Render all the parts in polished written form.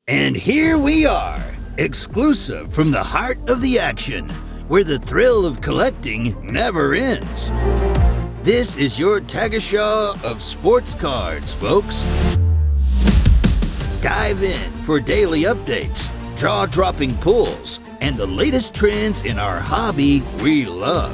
And here we are, exclusive from the heart of the action, where the thrill of collecting never ends. This is your Tagesschau of sports cards, folks. Dive in for daily updates, jaw-dropping pulls, and the latest trends in our hobby we love.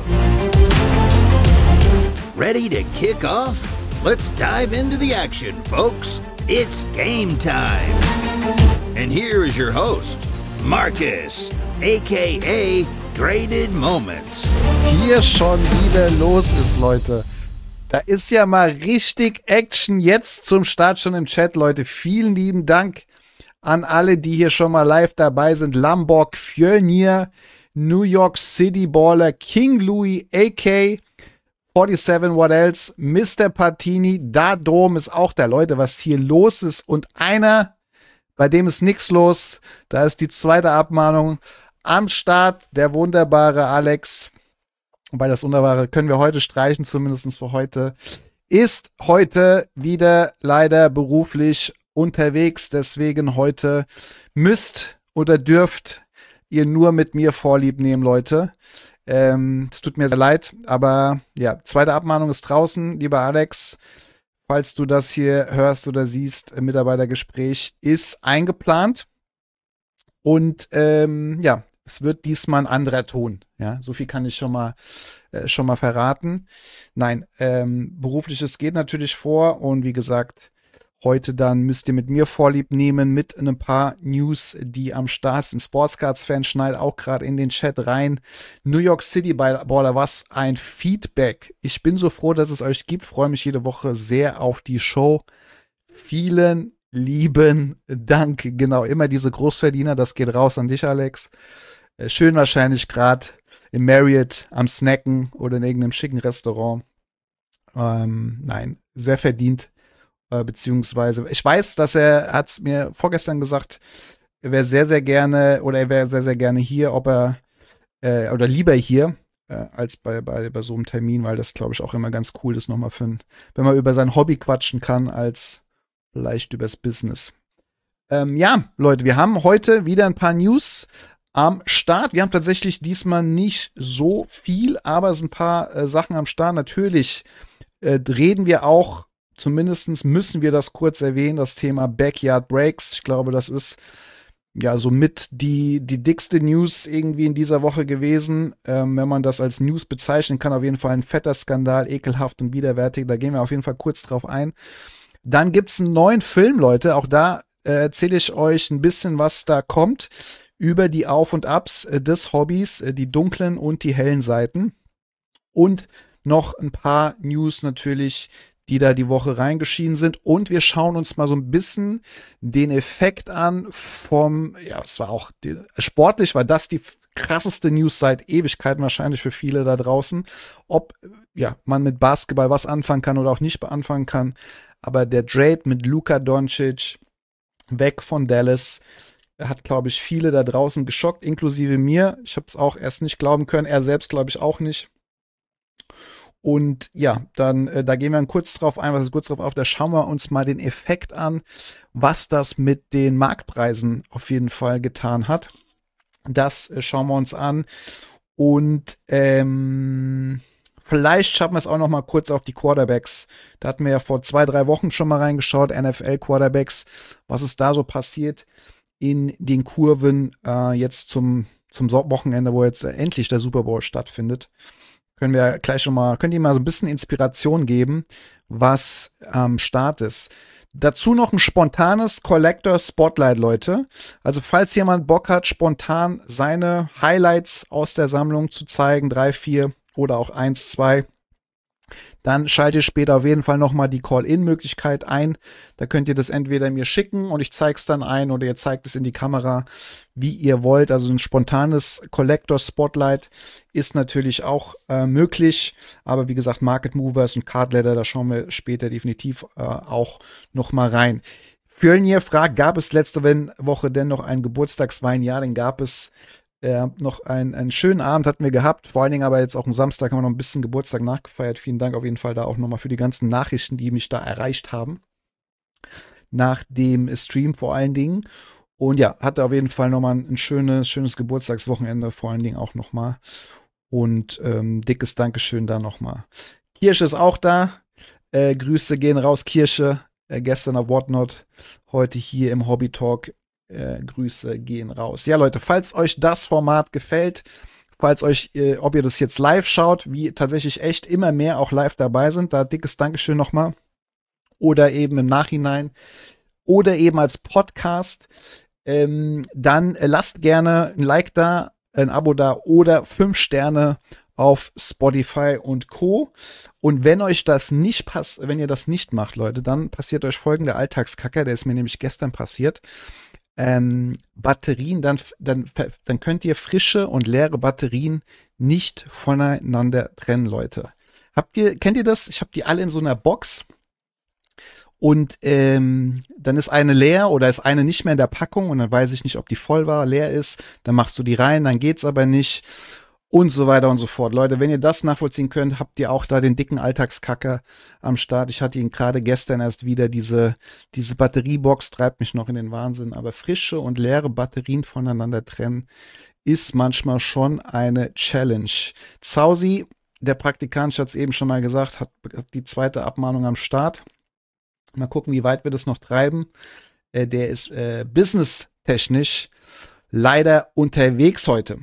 Ready to kick off? Let's dive into the action, folks. It's game time. And here is your host, Marcus, aka Graded Moments. Hier schon wieder los ist, Leute. Da ist ja mal richtig Action jetzt zum Start schon im Chat, Leute. Vielen lieben Dank an alle, die hier schon mal live dabei sind. Lambok, Fjölnir, New York City Baller, King Louis, AK, 47 What Else, Mr. Partini, Dadom ist auch da, Leute, was hier los ist. Und einer, bei dem ist nichts los, da ist die zweite Abmahnung am Start, der wunderbare Alex. Wobei das Wunderbare können wir heute streichen, zumindest für heute. Ist heute wieder leider beruflich unterwegs, deswegen heute müsst oder dürft ihr nur mit mir Vorlieb nehmen, Leute. Es tut mir sehr leid, aber ja, zweite Abmahnung ist draußen, lieber Alex. Falls du das hier hörst oder siehst, Mitarbeitergespräch ist eingeplant. Und ja, es wird diesmal ein anderer Ton. Ja, so viel kann ich schon mal verraten. Nein, berufliches geht natürlich vor und wie gesagt, heute dann müsst ihr mit mir Vorlieb nehmen mit ein paar News, die am Start sind. Sportscards-Fan schneidet auch gerade in den Chat rein. New York City Baller, was ein Feedback. Ich bin so froh, dass es euch gibt. Freue mich jede Woche sehr auf die Show. Vielen lieben Dank. Genau, immer diese Großverdiener. Das geht raus an dich, Alex. Schön wahrscheinlich gerade im Marriott am Snacken oder in irgendeinem schicken Restaurant. Nein, sehr verdient. Beziehungsweise, ich weiß, dass er hat es mir vorgestern gesagt, er wäre sehr, sehr gerne hier, ob er oder lieber hier als bei so einem Termin, weil das, glaube ich, auch immer ganz cool ist, nochmal wenn man über sein Hobby quatschen kann, als vielleicht übers Business. Ja, Leute, wir haben heute wieder ein paar News am Start. Wir haben tatsächlich diesmal nicht so viel, aber es sind ein paar Sachen am Start. Natürlich reden wir auch, zumindest müssen wir das kurz erwähnen, das Thema Backyard Breaks. Ich glaube, das ist ja somit die dickste News irgendwie in dieser Woche gewesen. Wenn man das als News bezeichnen kann, auf jeden Fall ein fetter Skandal, ekelhaft und widerwärtig. Da gehen wir auf jeden Fall kurz drauf ein. Dann gibt's einen neuen Film, Leute. Auch da erzähle ich euch ein bisschen, was da kommt über die Auf und Abs des Hobbys, die dunklen und die hellen Seiten. Und noch ein paar News natürlich, die da die Woche reingeschieden sind. Und wir schauen uns mal so ein bisschen den Effekt an es war auch, sportlich war das die krasseste News seit Ewigkeiten wahrscheinlich für viele da draußen. Ob, man mit Basketball was anfangen kann oder auch nicht anfangen kann. Aber der Trade mit Luka Doncic weg von Dallas hat, glaube ich, viele da draußen geschockt, inklusive mir. Ich habe es auch erst nicht glauben können. Er selbst, glaube ich, auch nicht. Und ja, dann, da gehen wir dann kurz drauf ein, da schauen wir uns mal den Effekt an, was das mit den Marktpreisen auf jeden Fall getan hat. Das schauen wir uns an. Und vielleicht schaffen wir es auch noch mal kurz auf die Quarterbacks. Da hatten wir ja vor 2-3 Wochen schon mal reingeschaut, NFL-Quarterbacks, was ist da so passiert in den Kurven jetzt zum Wochenende, wo jetzt endlich der Super Bowl stattfindet. Könnt ihr mal so ein bisschen Inspiration geben, was am Start ist. Dazu noch ein spontanes Collector Spotlight, Leute. Also falls jemand Bock hat, spontan seine Highlights aus der Sammlung zu zeigen, 3, 4 oder auch 1, 2, dann schaltet später auf jeden Fall nochmal die Call-In-Möglichkeit ein. Da könnt ihr das entweder mir schicken und ich zeige es dann ein oder ihr zeigt es in die Kamera, wie ihr wollt. Also ein spontanes Collector-Spotlight ist natürlich auch möglich. Aber wie gesagt, Market Movers und Card Ladder, da schauen wir später definitiv auch nochmal rein. Fjölnir fragt, gab es letzte Woche denn noch einen Geburtstagswein? Ja, den gab es. Noch einen schönen Abend hatten wir gehabt, vor allen Dingen aber jetzt auch am Samstag haben wir noch ein bisschen Geburtstag nachgefeiert. Vielen Dank auf jeden Fall da auch nochmal für die ganzen Nachrichten, die mich da erreicht haben. Nach dem Stream vor allen Dingen. Und ja, hatte auf jeden Fall nochmal ein schönes Geburtstagswochenende, vor allen Dingen auch nochmal. Und dickes Dankeschön da nochmal. Kirsche ist auch da. Grüße gehen raus, Kirsche. Gestern auf Whatnot, heute hier im Hobby Talk. Grüße gehen raus. Ja, Leute, falls euch das Format gefällt, falls euch, ob ihr das jetzt live schaut, wie tatsächlich echt immer mehr auch live dabei sind, da dickes Dankeschön nochmal. Oder eben im Nachhinein. Oder eben als Podcast. Dann lasst gerne ein Like da, ein Abo da oder 5 Sterne auf Spotify und Co. Und wenn euch das nicht passt, wenn ihr das nicht macht, Leute, dann passiert euch folgender Alltagskacker, der ist mir nämlich gestern passiert. Batterien, dann könnt ihr frische und leere Batterien nicht voneinander trennen, Leute. Kennt ihr das? Ich habe die alle in so einer Box. Und dann ist eine leer oder ist eine nicht mehr in der Packung und dann weiß ich nicht, ob die voll war, leer ist. Dann machst du die rein, dann geht's aber nicht und so weiter und so fort. Leute, wenn ihr das nachvollziehen könnt, habt ihr auch da den dicken Alltagskacker am Start. Ich hatte ihn gerade gestern erst wieder. Diese Batteriebox treibt mich noch in den Wahnsinn. Aber frische und leere Batterien voneinander trennen ist manchmal schon eine Challenge. Zausi, der Praktikant, ich hatte es eben schon mal gesagt, hat die zweite Abmahnung am Start. Mal gucken, wie weit wir das noch treiben. Der ist businesstechnisch leider unterwegs heute.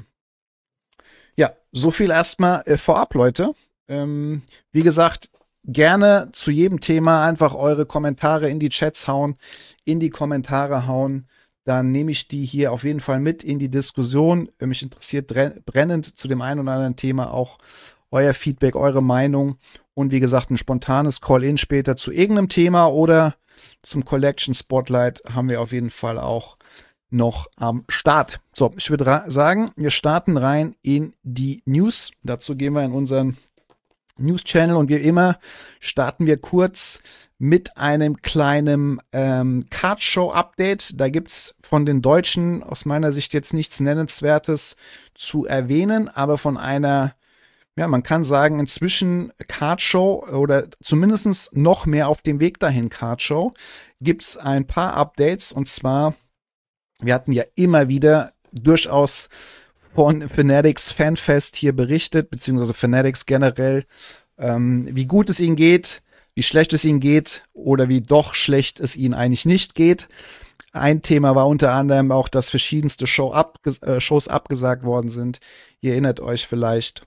Ja, so viel erstmal vorab, Leute. Wie gesagt, gerne zu jedem Thema einfach eure Kommentare in die Chats hauen, in die Kommentare hauen. Dann nehme ich die hier auf jeden Fall mit in die Diskussion. Mich interessiert brennend zu dem einen oder anderen Thema auch euer Feedback, eure Meinung. Und wie gesagt, ein spontanes Call-In später zu irgendeinem Thema oder zum Collection Spotlight haben wir auf jeden Fall auch noch am Start. So, ich würde sagen, wir starten rein in die News. Dazu gehen wir in unseren News-Channel und wie immer starten wir kurz mit einem kleinen Card-Show-Update. Da gibt's von den Deutschen aus meiner Sicht jetzt nichts Nennenswertes zu erwähnen, aber von einer, ja, man kann sagen, inzwischen Cardshow oder zumindest noch mehr auf dem Weg dahin Cardshow, gibt's ein paar Updates und zwar, wir hatten ja immer wieder durchaus von Fanatics Fanfest hier berichtet, beziehungsweise Fanatics generell, wie gut es ihnen geht, wie schlecht es ihnen geht oder wie doch schlecht es ihnen eigentlich nicht geht. Ein Thema war unter anderem auch, dass verschiedenste Shows abgesagt worden sind. Ihr erinnert euch vielleicht.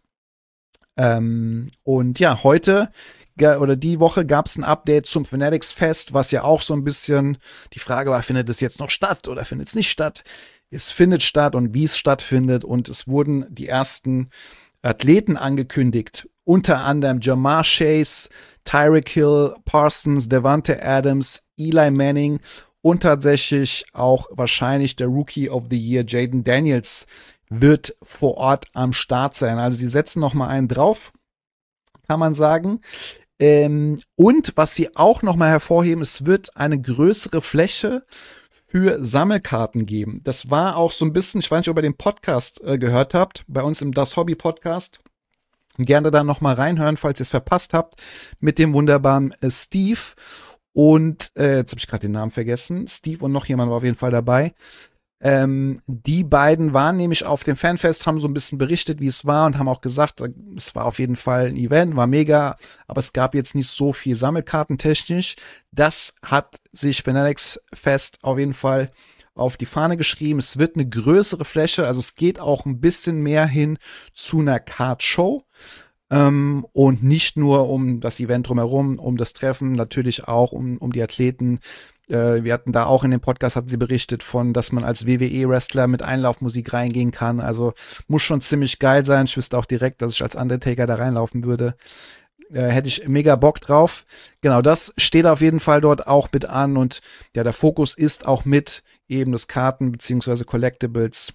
Und ja, heute oder die Woche gab es ein Update zum Fanatics Fest, was ja auch so ein bisschen die Frage war, findet es jetzt noch statt oder findet es nicht statt? Es findet statt und wie es stattfindet und es wurden die ersten Athleten angekündigt, unter anderem Jamar Chase, Tyreek Hill, Parsons, Devante Adams, Eli Manning und tatsächlich auch wahrscheinlich der Rookie of the Year, Jaden Daniels, wird vor Ort am Start sein. Also die setzen noch mal einen drauf, kann man sagen. Und was sie auch noch mal hervorheben, es wird eine größere Fläche für Sammelkarten geben. Das war auch so ein bisschen, ich weiß nicht, ob ihr den Podcast gehört habt, bei uns im Das Hobby Podcast. Gerne da noch mal reinhören, falls ihr es verpasst habt, mit dem wunderbaren Steve. Und jetzt habe ich gerade den Namen vergessen. Steve und noch jemand war auf jeden Fall dabei. Die beiden waren nämlich auf dem Fanfest, haben so ein bisschen berichtet, wie es war und haben auch gesagt, es war auf jeden Fall ein Event, war mega, aber es gab jetzt nicht so viel Sammelkarten technisch. Das hat sich Fanatics Fest auf jeden Fall auf die Fahne geschrieben. Es wird eine größere Fläche, also es geht auch ein bisschen mehr hin zu einer Card-Show. Und nicht nur um das Event drumherum, um das Treffen, natürlich auch um die Athleten. Wir hatten da auch in dem Podcast, hatten sie berichtet von, dass man als WWE-Wrestler mit Einlaufmusik reingehen kann. Also muss schon ziemlich geil sein. Ich wüsste auch direkt, dass ich als Undertaker da reinlaufen würde. Hätte ich mega Bock drauf. Genau, das steht auf jeden Fall dort auch mit an. Und ja, der Fokus ist auch mit eben das Karten- bzw. Collectibles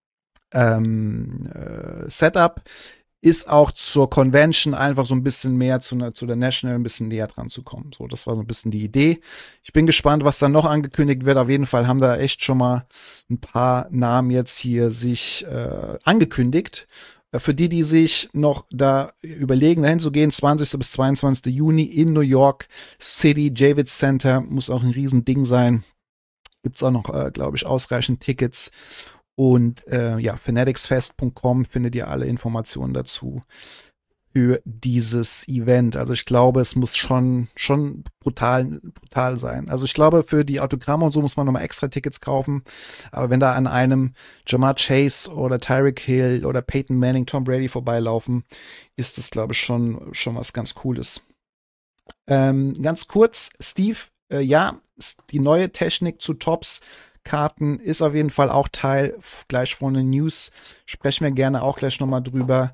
Setup. Ist auch zur Convention einfach so ein bisschen mehr zu der National ein bisschen näher dran zu kommen. So, das war so ein bisschen die Idee. Ich bin gespannt, was dann noch angekündigt wird. Auf jeden Fall haben da echt schon mal ein paar Namen jetzt hier sich angekündigt. Für die sich noch da überlegen, dahin zu gehen, 20. bis 22. Juni in New York City, Javits Center, muss auch ein Riesending sein. Gibt es auch noch, glaube ich, ausreichend Tickets. Und fanaticsfest.com findet ihr alle Informationen dazu für dieses Event. Also ich glaube, es muss schon brutal sein. Also ich glaube, für die Autogramme und so muss man nochmal extra Tickets kaufen. Aber wenn da an einem Jamar Chase oder Tyreek Hill oder Peyton Manning, Tom Brady vorbeilaufen, ist das, glaube ich, schon was ganz Cooles. Ganz kurz, Steve, die neue Technik zu Tops-Karten ist auf jeden Fall auch Teil gleich von den News. Sprechen wir gerne auch gleich nochmal drüber.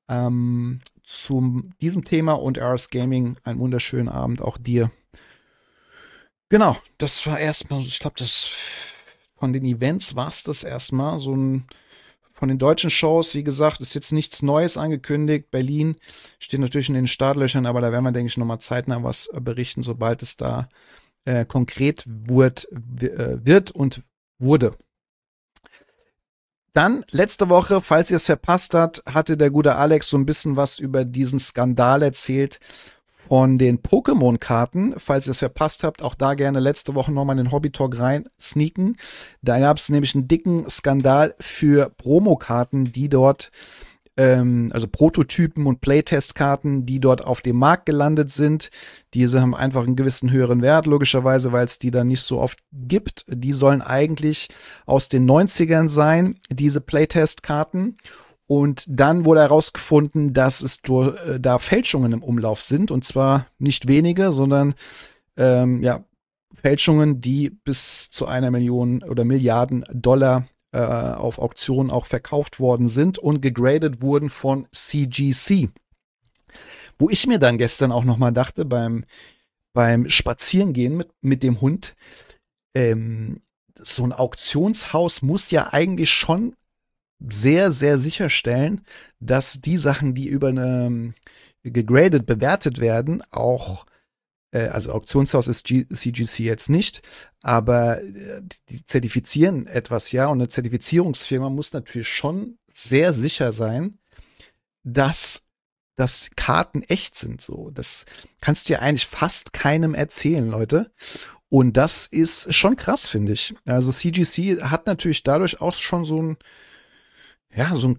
Zu diesem Thema und RS Gaming einen wunderschönen Abend auch dir. Genau, das war erstmal, ich glaube, das von den Events war es das erstmal. Von den deutschen Shows, wie gesagt, ist jetzt nichts Neues angekündigt. Berlin steht natürlich in den Startlöchern, aber da werden wir, denke ich, nochmal zeitnah was berichten, sobald es da konkret wird und wurde. Dann, letzte Woche, falls ihr es verpasst habt, hatte der gute Alex so ein bisschen was über diesen Skandal erzählt von den Pokémon-Karten. Falls ihr es verpasst habt, auch da gerne letzte Woche nochmal in den Hobby-Talk rein sneaken. Da gab es nämlich einen dicken Skandal für Promokarten, die dort also Prototypen und Playtest-Karten, die dort auf dem Markt gelandet sind. Diese haben einfach einen gewissen höheren Wert, logischerweise, weil es die dann nicht so oft gibt. Die sollen eigentlich aus den 90ern sein, diese Playtest-Karten. Und dann wurde herausgefunden, dass es da Fälschungen im Umlauf sind. Und zwar nicht wenige, sondern Fälschungen, die bis zu 1 Million oder Milliarden Dollar auf Auktionen auch verkauft worden sind und gegradet wurden von CGC. Wo ich mir dann gestern auch noch mal dachte, beim Spazierengehen mit dem Hund, so ein Auktionshaus muss ja eigentlich schon sehr, sehr sicherstellen, dass die Sachen, die über eine gegradet bewertet werden, auch also Auktionshaus ist CGC jetzt nicht, aber die zertifizieren etwas, ja, und eine Zertifizierungsfirma muss natürlich schon sehr sicher sein, dass Karten echt sind. So, das kannst du ja eigentlich fast keinem erzählen, Leute. Und das ist schon krass, finde ich. Also CGC hat natürlich dadurch auch schon so einen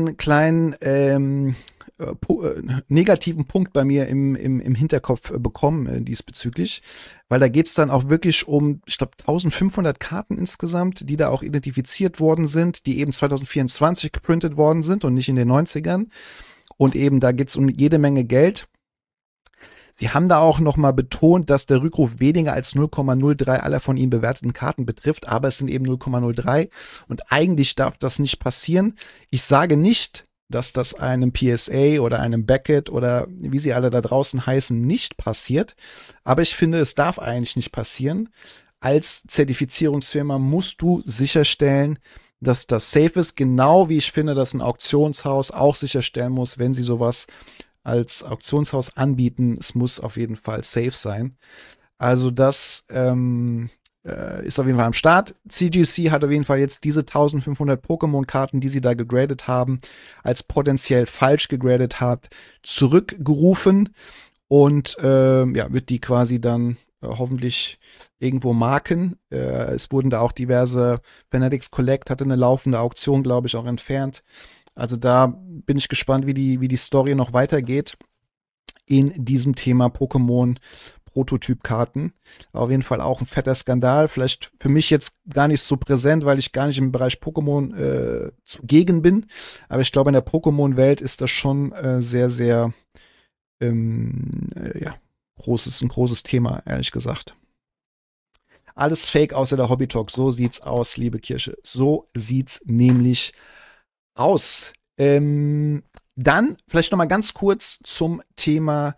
kleinen negativen Punkt bei mir im Hinterkopf bekommen diesbezüglich, weil da geht's dann auch wirklich um, ich glaube, 1500 Karten insgesamt, die da auch identifiziert worden sind, die eben 2024 geprintet worden sind und nicht in den 90ern. Und eben da geht's um jede Menge Geld. Sie haben da auch noch mal betont, dass der Rückruf weniger als 0,03 aller von ihnen bewerteten Karten betrifft, aber es sind eben 0,03 und eigentlich darf das nicht passieren. Ich sage nicht, dass das einem PSA oder einem Beckett oder wie sie alle da draußen heißen, nicht passiert. Aber ich finde, es darf eigentlich nicht passieren. Als Zertifizierungsfirma musst du sicherstellen, dass das safe ist. Genau wie ich finde, dass ein Auktionshaus auch sicherstellen muss, wenn sie sowas als Auktionshaus anbieten. Es muss auf jeden Fall safe sein. Also das ist auf jeden Fall am Start. CGC hat auf jeden Fall jetzt diese 1500 Pokémon-Karten, die sie da gegradet haben, als potenziell falsch gegradet hat, zurückgerufen und wird die quasi dann hoffentlich irgendwo marken. Es wurden da auch diverse Fanatics Collect hatte eine laufende Auktion, glaube ich, auch entfernt. Also da bin ich gespannt, wie die Story noch weitergeht in diesem Thema Pokémon Prototypkarten. Auf jeden Fall auch ein fetter Skandal. Vielleicht für mich jetzt gar nicht so präsent, weil ich gar nicht im Bereich Pokémon zugegen bin. Aber ich glaube, in der Pokémon-Welt ist das schon sehr, sehr ein großes Thema, ehrlich gesagt. Alles Fake außer der Hobby-Talk. So sieht's aus, liebe Kirche. So sieht's nämlich aus. Dann vielleicht noch mal ganz kurz zum Thema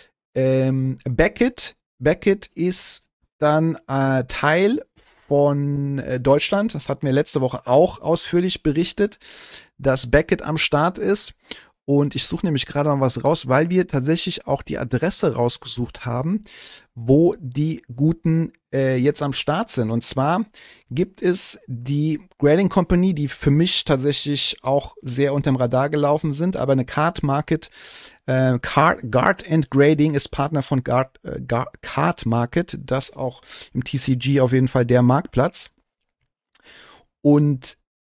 Beckett. Beckett ist dann Teil von Deutschland. Das hatten wir letzte Woche auch ausführlich berichtet, dass Beckett am Start ist. Und ich suche nämlich gerade mal was raus, weil wir tatsächlich auch die Adresse rausgesucht haben, wo die Guten jetzt am Start sind. Und zwar gibt es die Grading Company, die für mich tatsächlich auch sehr unterm Radar gelaufen sind, aber eine Card Market, Guard and Grading ist Partner von Card Market, das auch im TCG auf jeden Fall der Marktplatz. Und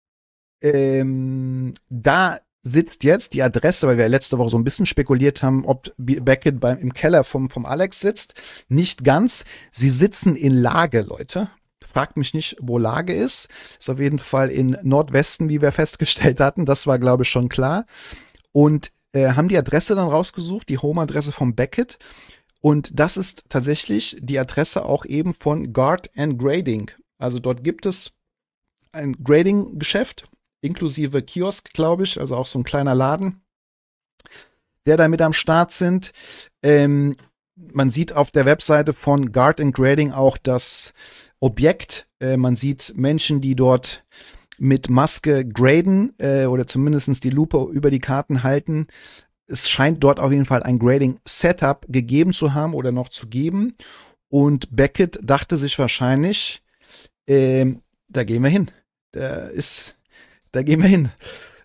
da sitzt jetzt die Adresse, weil wir letzte Woche so ein bisschen spekuliert haben, ob Beckett im Keller vom Alex sitzt. Nicht ganz. Sie sitzen in Lage, Leute. Fragt mich nicht, wo Lage ist. Ist auf jeden Fall in Nordwesten, wie wir festgestellt hatten. Das war, glaube ich, schon klar. Und haben die Adresse dann rausgesucht, die Home-Adresse von Beckett. Und das ist tatsächlich die Adresse auch eben von Guard and Grading. Also dort gibt es ein Grading-Geschäft, inklusive Kiosk, glaube ich, also auch so ein kleiner Laden, der da mit am Start sind. Man sieht auf der Webseite von Guard and Grading auch das Objekt. Man sieht Menschen, die dort mit Maske graden oder zumindest die Lupe über die Karten halten. Es scheint dort auf jeden Fall ein Grading-Setup gegeben zu haben oder noch zu geben. Und Beckett dachte sich wahrscheinlich, da gehen wir hin. Da gehen wir hin.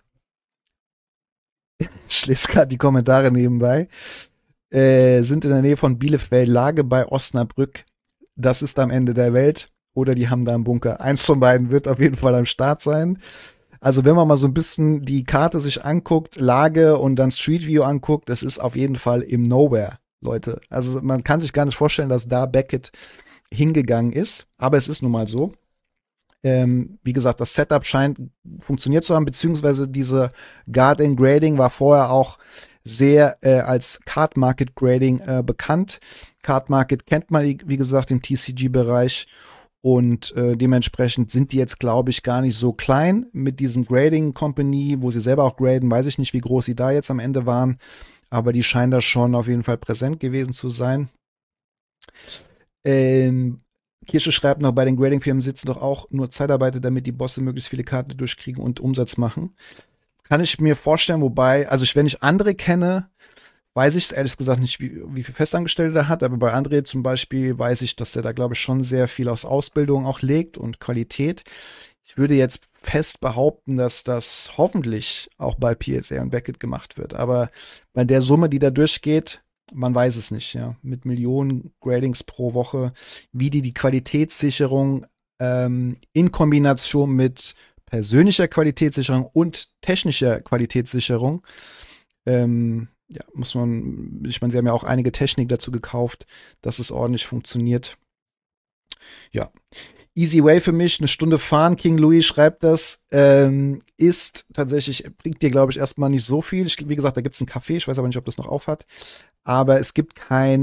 Ich lese gerade die Kommentare nebenbei. Sind in der Nähe von Bielefeld, Lage bei Osnabrück. Das ist am Ende der Welt. Oder die haben da einen Bunker. Eins von beiden wird auf jeden Fall am Start sein. Also wenn man mal so ein bisschen die Karte sich anguckt, Lage und dann Street View anguckt, das ist auf jeden Fall im Nowhere, Leute. Also man kann sich gar nicht vorstellen, dass da Beckett hingegangen ist. Aber es ist nun mal so. Wie gesagt, das Setup scheint funktioniert zu haben, beziehungsweise diese Guard and Grading war vorher auch sehr als Card Market Grading bekannt. Card Market kennt man, wie gesagt, im TCG-Bereich und dementsprechend sind die jetzt, glaube ich, gar nicht so klein mit diesem Grading Company, wo sie selber auch graden. Weiß ich nicht, wie groß sie da jetzt am Ende waren, aber die scheinen da schon auf jeden Fall präsent gewesen zu sein. Kirsche schreibt noch, bei den Grading-Firmen sitzen doch auch nur Zeitarbeiter, damit die Bosse möglichst viele Karten durchkriegen und Umsatz machen. Kann ich mir vorstellen, wobei, also wenn ich andere kenne, weiß ich ehrlich gesagt nicht, wie viel Festangestellte der hat, aber bei André zum Beispiel weiß ich, dass der da, glaube ich, schon sehr viel aus Ausbildung auch legt und Qualität. Ich würde jetzt fest behaupten, dass das hoffentlich auch bei PSA und Beckett gemacht wird, aber bei der Summe, die da durchgeht, man weiß es nicht, ja. Mit Millionen Gradings pro Woche, wie die Qualitätssicherung in Kombination mit persönlicher Qualitätssicherung und technischer Qualitätssicherung, ja, muss man, ich meine, sie haben ja auch einige Technik dazu gekauft, dass es ordentlich funktioniert. Ja. Easy Way für mich, eine Stunde fahren, King Louis schreibt das, ist tatsächlich, bringt dir, glaube ich, erstmal nicht so viel. Wie gesagt, da gibt es einen Café, ich weiß aber nicht, ob das noch auf hat. Aber es gibt kein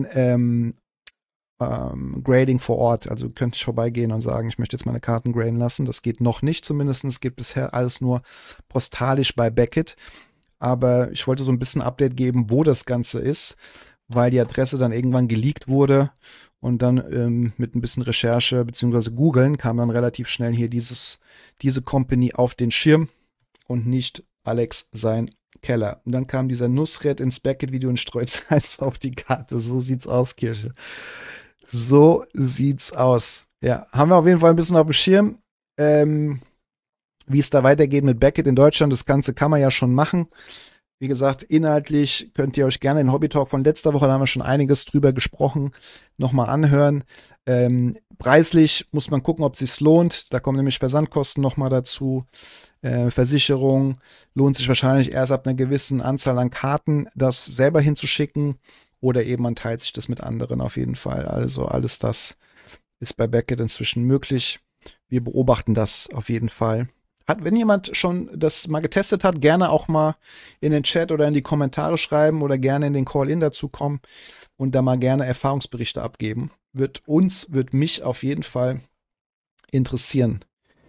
Grading vor Ort. Also könnte ich vorbeigehen und sagen, ich möchte jetzt meine Karten graden lassen. Das geht noch nicht, zumindest gibt bisher alles nur postalisch bei Beckett. Aber ich wollte so ein bisschen Update geben, wo das Ganze ist, weil die Adresse dann irgendwann geleakt wurde. Und dann mit ein bisschen Recherche bzw. Googeln kam dann relativ schnell hier diese Company auf den Schirm und nicht Alex sein Keller. Und dann kam dieser Nusret ins Beckett-Video und streut Salz auf die Karte. So sieht's aus, Kirche. So sieht's aus. Ja, haben wir auf jeden Fall ein bisschen auf dem Schirm. Wie es da weitergeht mit Beckett in Deutschland, das Ganze kann man ja schon machen. Wie gesagt, inhaltlich könnt ihr euch gerne den Hobby-Talk von letzter Woche, da haben wir schon einiges drüber gesprochen, nochmal anhören. Preislich muss man gucken, ob es sich lohnt. Da kommen nämlich Versandkosten nochmal dazu. Versicherung lohnt sich wahrscheinlich erst ab einer gewissen Anzahl an Karten, das selber hinzuschicken. Oder eben man teilt sich das mit anderen auf jeden Fall. Also alles das ist bei Beckett inzwischen möglich. Wir beobachten das auf jeden Fall. Wenn jemand schon das mal getestet hat, gerne auch mal in den Chat oder in die Kommentare schreiben oder gerne in den Call-In dazu kommen und da mal gerne Erfahrungsberichte abgeben. Wird mich auf jeden Fall interessieren.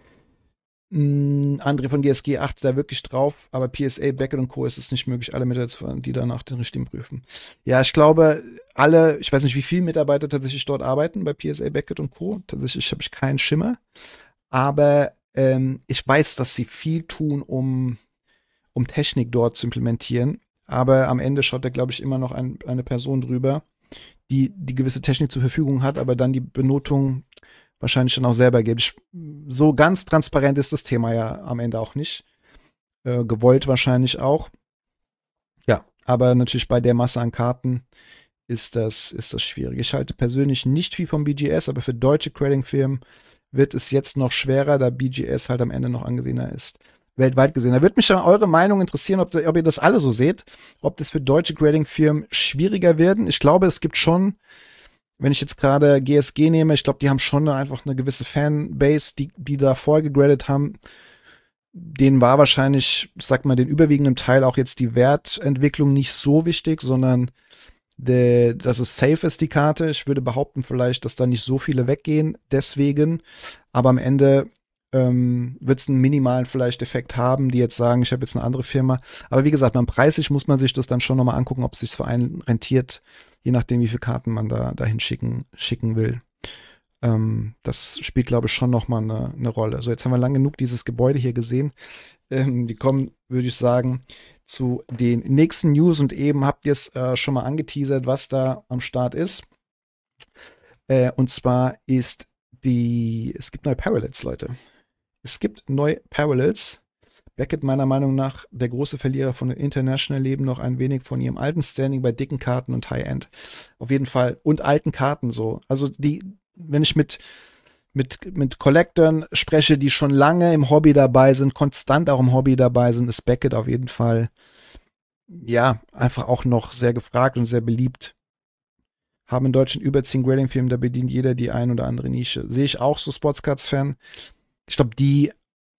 André von GSG achtet da wirklich drauf, aber PSA, Beckett und Co. ist es nicht möglich, alle Mitarbeiter, die danach den richtigen prüfen. Ja, ich glaube, ich weiß nicht, wie viele Mitarbeiter tatsächlich dort arbeiten bei PSA, Beckett und Co. Tatsächlich habe ich keinen Schimmer, aber ich weiß, dass sie viel tun, um Technik dort zu implementieren. aber am Ende schaut da, glaube ich, immer noch eine Person drüber, die gewisse Technik zur Verfügung hat, aber dann die Benotung wahrscheinlich dann auch selber gibt. So ganz transparent ist das Thema ja am Ende auch nicht. Gewollt wahrscheinlich auch. Ja, aber natürlich bei der Masse an Karten ist das schwierig. Ich halte persönlich nicht viel vom BGS, aber für deutsche Grading-Firmen wird es jetzt noch schwerer, da BGS halt am Ende noch angesehener ist. Weltweit gesehen. Da würde mich dann eure Meinung interessieren, ob ihr das alle so seht, ob das für deutsche Grading-Firmen schwieriger werden. Ich glaube, es gibt schon, wenn ich jetzt gerade GSG nehme, ich glaube, die haben schon einfach eine gewisse Fanbase, die da vorher gegradet haben. Denen war wahrscheinlich, ich sag mal, den überwiegenden Teil auch jetzt die Wertentwicklung nicht so wichtig, sondern dass es safe ist, die Karte. Ich würde behaupten vielleicht, dass da nicht so viele weggehen, deswegen. Aber am Ende wird es einen minimalen vielleicht Effekt haben, die jetzt sagen, ich habe jetzt eine andere Firma. Aber wie gesagt, preislich muss man sich das dann schon nochmal angucken, ob es sich für einen rentiert, je nachdem, wie viele Karten man dahin schicken will. Das spielt, glaube ich, schon nochmal eine Rolle. So, jetzt haben wir lang genug dieses Gebäude hier gesehen. Die kommen, würde ich sagen, zu den nächsten News und eben habt ihr es schon mal angeteasert, was da am Start ist. Und zwar es gibt neue Parallels, Leute. Es gibt neue Parallels. Beckett meiner Meinung nach der große Verlierer von den International, leben noch ein wenig von ihrem alten Standing bei dicken Karten und High-End. Auf jeden Fall. Und alten Karten so. Also wenn ich mit Collectern spreche, die schon lange im Hobby dabei sind, konstant auch im Hobby dabei sind, ist Beckett auf jeden Fall, ja, einfach auch noch sehr gefragt und sehr beliebt. Haben in Deutschland über 10 Grading-Firmen, da bedient jeder die ein oder andere Nische. Sehe ich auch so Sportscards-Fan. Ich glaube, die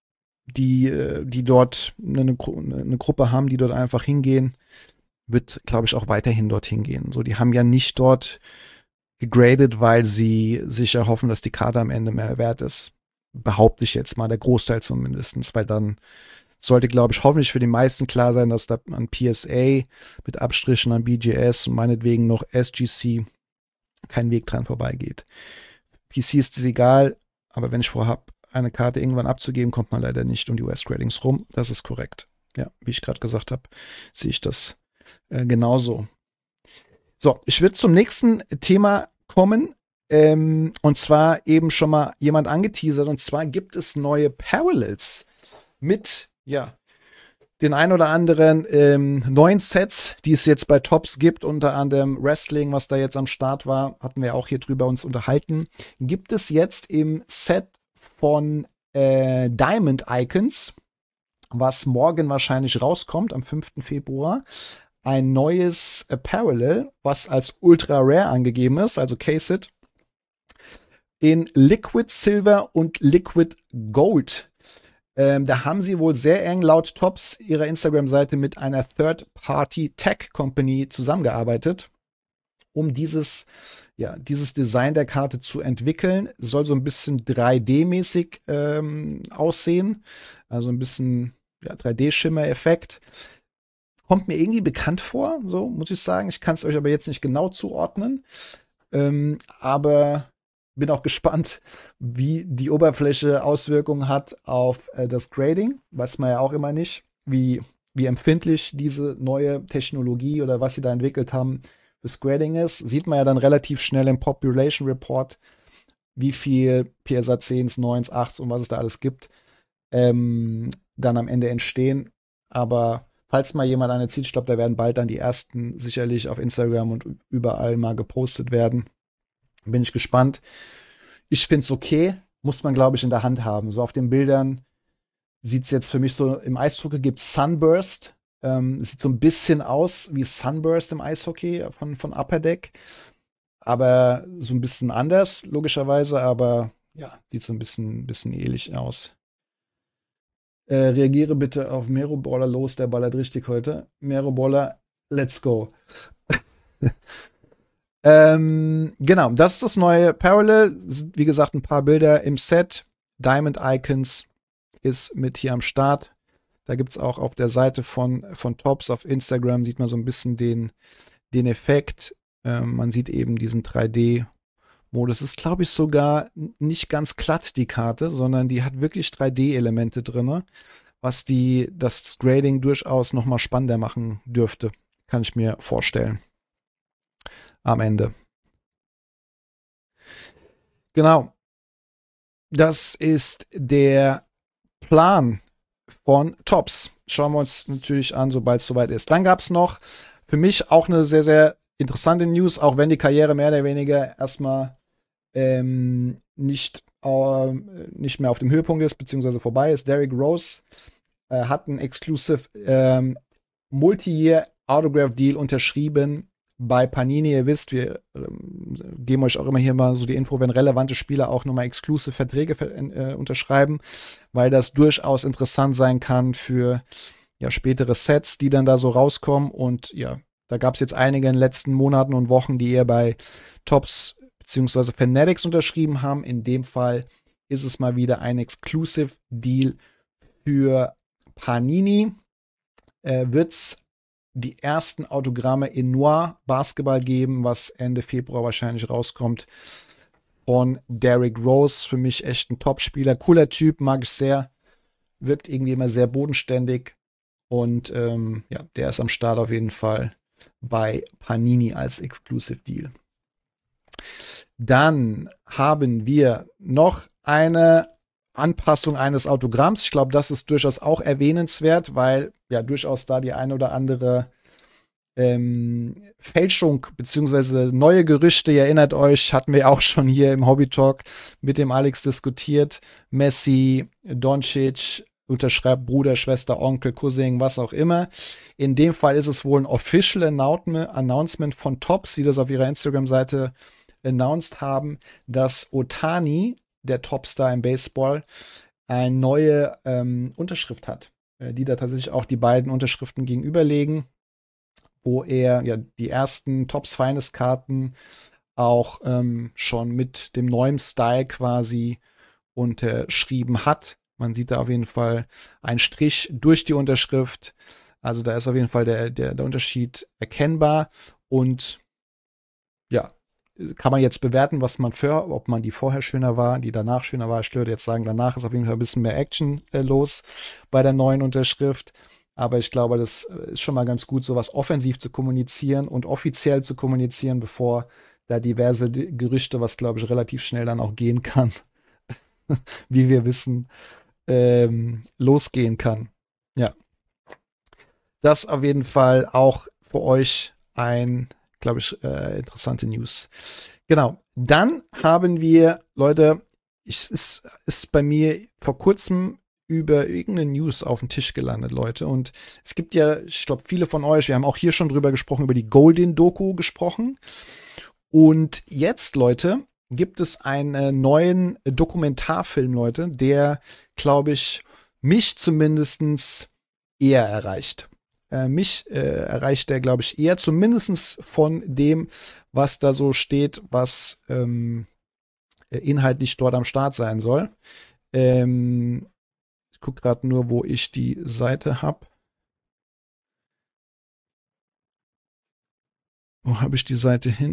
dort eine Gruppe haben, die dort einfach hingehen, wird, glaube ich, auch weiterhin dorthin gehen. So, die haben ja nicht dort gegradet, weil sie sich erhoffen, dass die Karte am Ende mehr wert ist. Behaupte ich jetzt mal, der Großteil zumindest, weil dann sollte, glaube ich, hoffentlich für die meisten klar sein, dass da an PSA mit Abstrichen an BGS und meinetwegen noch SGC kein Weg dran vorbeigeht. PC ist es egal, aber wenn ich vorhabe, eine Karte irgendwann abzugeben, kommt man leider nicht um die US-Gradings rum. Das ist korrekt. Ja, wie ich gerade gesagt habe, sehe ich das genauso. So, ich würde zum nächsten Thema kommen. Und zwar eben schon mal jemand angeteasert. Und zwar gibt es neue Parallels mit, ja, den ein oder anderen neuen Sets, die es jetzt bei Topps gibt, unter anderem Wrestling, was da jetzt am Start war, hatten wir auch hier drüber uns unterhalten. Gibt es jetzt im Set von Diamond Icons, was morgen wahrscheinlich rauskommt, am 5. Februar, ein neues Parallel, was als Ultra Rare angegeben ist, also Case-It, in Liquid Silver und Liquid Gold. Da haben sie wohl sehr eng laut Topps ihrer Instagram-Seite mit einer Third-Party-Tech-Company zusammengearbeitet, um dieses Design der Karte zu entwickeln. Soll so ein bisschen 3D-mäßig aussehen, also ein bisschen 3D-Schimmer-Effekt. Kommt mir irgendwie bekannt vor, so muss ich sagen. Ich kann es euch aber jetzt nicht genau zuordnen. Aber bin auch gespannt, wie die Oberfläche Auswirkungen hat auf das Grading. Weiß man ja auch immer nicht, wie empfindlich diese neue Technologie oder was sie da entwickelt haben fürs Grading ist. Sieht man ja dann relativ schnell im Population Report, wie viel PSA 10s, 9s, 8s und was es da alles gibt, dann am Ende entstehen. Aber falls mal jemand eine zieht, ich glaube, da werden bald dann die ersten sicherlich auf Instagram und überall mal gepostet werden. Bin ich gespannt. Ich finde es okay. Muss man, glaube ich, in der Hand haben. So auf den Bildern sieht es jetzt für mich so, im Eishockey gibt es Sunburst. Sieht so ein bisschen aus wie Sunburst im Eishockey von Upper Deck. Aber so ein bisschen anders, logischerweise. Aber ja, sieht so ein bisschen ähnlich aus. Reagiere bitte auf Mero Baller los, der ballert richtig heute. Mero Baller, let's go. Genau, das ist das neue Parallel. Wie gesagt, ein paar Bilder im Set. Diamond Icons ist mit hier am Start. Da gibt es auch auf der Seite von Topps auf Instagram, sieht man so ein bisschen den Effekt. Man sieht eben diesen 3D-Modus. Ist, glaube ich, sogar nicht ganz glatt, die Karte, sondern die hat wirklich 3D-Elemente drin, was das Grading durchaus noch mal spannender machen dürfte. kann ich mir vorstellen. Am Ende. Genau. Das ist der Plan von Topps. Schauen wir uns natürlich an, sobald es soweit ist. Dann gab es noch für mich auch eine sehr, sehr interessante News, auch wenn die Karriere mehr oder weniger erstmal nicht mehr auf dem Höhepunkt ist, beziehungsweise vorbei ist. Derrick Rose hat einen Exclusive Multi-Year Autograph Deal unterschrieben bei Panini. Ihr wisst, wir geben euch auch immer hier mal so die Info, wenn relevante Spieler auch nochmal Exclusive Verträge unterschreiben, weil das durchaus interessant sein kann für spätere Sets, die dann da so rauskommen. Und ja, da gab es jetzt einige in den letzten Monaten und Wochen, die eher bei Topps beziehungsweise Fanatics unterschrieben haben. In dem Fall ist es mal wieder ein Exclusive Deal für Panini. Wird es die ersten Autogramme in Noir Basketball geben, was Ende Februar wahrscheinlich rauskommt, von Derrick Rose. Für mich echt ein Top-Spieler. Cooler Typ, mag ich sehr. Wirkt irgendwie immer sehr bodenständig. Und der ist am Start auf jeden Fall bei Panini als Exclusive Deal. Dann haben wir noch eine Anpassung eines Autogramms. Ich glaube, das ist durchaus auch erwähnenswert, weil ja durchaus da die eine oder andere Fälschung beziehungsweise neue Gerüchte, ihr erinnert euch, hatten wir auch schon hier im Hobby Talk mit dem Alex diskutiert. Messi, Doncic unterschreibt Bruder, Schwester, Onkel, Cousin, was auch immer. In dem Fall ist es wohl ein Official Announcement von Topps, die das auf ihrer Instagram-Seite announced haben, dass Ohtani, der Topstar im Baseball, eine neue Unterschrift hat, die da tatsächlich auch die beiden Unterschriften gegenüberlegen, wo er die ersten Topps Finest Karten auch schon mit dem neuen Style quasi unterschrieben hat. Man sieht da auf jeden Fall einen Strich durch die Unterschrift. Also da ist auf jeden Fall der Unterschied erkennbar. Und ja, kann man jetzt bewerten, ob man die vorher schöner war, die danach schöner war. Ich würde jetzt sagen, danach ist auf jeden Fall ein bisschen mehr Action los bei der neuen Unterschrift. Aber ich glaube, das ist schon mal ganz gut, sowas offensiv zu kommunizieren und offiziell zu kommunizieren, bevor da diverse Gerüchte, was glaube ich relativ schnell dann auch gehen kann, wie wir wissen, losgehen kann. Ja. Das auf jeden Fall auch für euch glaube ich, interessante News. Genau. Dann haben wir, Leute, ist bei mir vor kurzem über irgendeine News auf den Tisch gelandet, Leute. Und es gibt ja, ich glaube, viele von euch, wir haben auch hier schon drüber gesprochen, über die Golden-Doku gesprochen. Und jetzt, Leute, gibt es einen neuen Dokumentarfilm, Leute, der, glaube ich, mich zumindest eher erreicht. Mich erreicht der, glaube ich, eher zumindest von dem, was da so steht, was inhaltlich dort am Start sein soll. Ich gucke gerade nur, wo ich die Seite habe. Wo habe ich die Seite hin?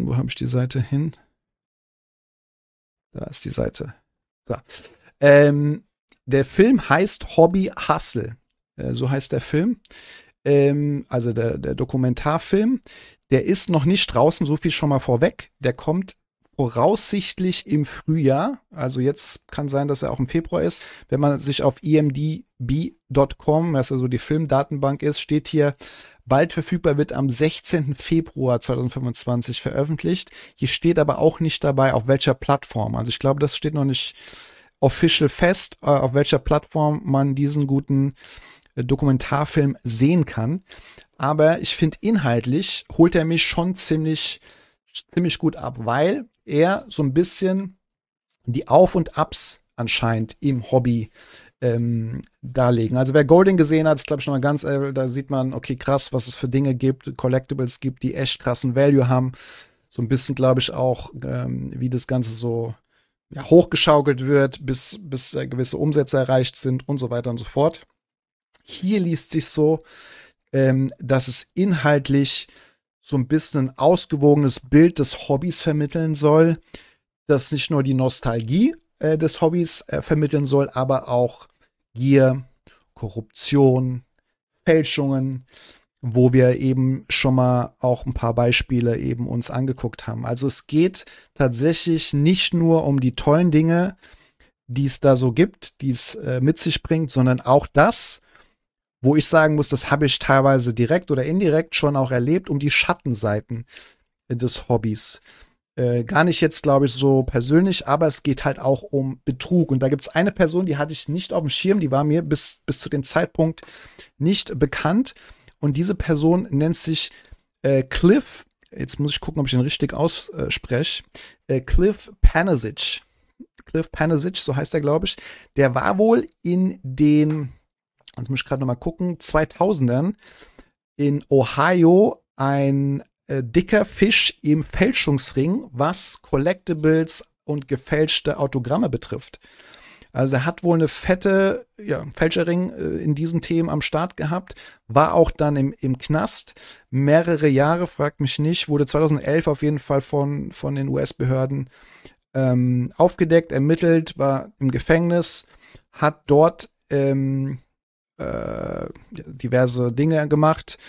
Da ist die Seite. So. Der Film heißt Hobby Hustle. So heißt der Film. Also der Dokumentarfilm, der ist noch nicht draußen, so viel schon mal vorweg. Der kommt voraussichtlich im Frühjahr. Also jetzt kann sein, dass er auch im Februar ist. Wenn man sich auf imdb.com, was also die Filmdatenbank ist, steht hier, bald verfügbar, wird am 16. Februar 2025 veröffentlicht. Hier steht aber auch nicht dabei, auf welcher Plattform. Also ich glaube, das steht noch nicht official fest, auf welcher Plattform man diesen guten Dokumentarfilm sehen kann. Aber ich finde, inhaltlich holt er mich schon ziemlich gut ab, weil er so ein bisschen die Auf- und Abs anscheinend im Hobby darlegen. Also wer Golden gesehen hat, ist glaube ich schon mal ganz, da sieht man, okay, krass, was es für Dinge gibt, Collectibles gibt, die echt krassen Value haben. So ein bisschen, glaube ich, auch, wie das Ganze so hochgeschaukelt wird, bis gewisse Umsätze erreicht sind und so weiter und so fort. Hier liest sich so, dass es inhaltlich so ein bisschen ein ausgewogenes Bild des Hobbys vermitteln soll, das nicht nur die Nostalgie des Hobbys vermitteln soll, aber auch Gier, Korruption, Fälschungen, wo wir eben schon mal auch ein paar Beispiele eben uns angeguckt haben. Also es geht tatsächlich nicht nur um die tollen Dinge, die es da so gibt, die es mit sich bringt, sondern auch das, wo ich sagen muss, das habe ich teilweise direkt oder indirekt schon auch erlebt, um die Schattenseiten des Hobbys. Gar nicht jetzt, glaube ich, so persönlich, aber es geht halt auch um Betrug. Und da gibt es eine Person, die hatte ich nicht auf dem Schirm, die war mir bis zu dem Zeitpunkt nicht bekannt. Und diese Person nennt sich Cliff, jetzt muss ich gucken, ob ich ihn richtig ausspreche, Cliff Panasic. Cliff Panasic, so heißt er, glaube ich. Der war wohl in den, jetzt muss ich gerade noch mal gucken, 2000ern in Ohio ein dicker Fisch im Fälschungsring, was Collectibles und gefälschte Autogramme betrifft. Also er hat wohl eine fette Fälscherring in diesen Themen am Start gehabt, war auch dann im Knast mehrere Jahre, fragt mich nicht, wurde 2011 auf jeden Fall von den US-Behörden aufgedeckt, ermittelt, war im Gefängnis, hat dort diverse Dinge gemacht,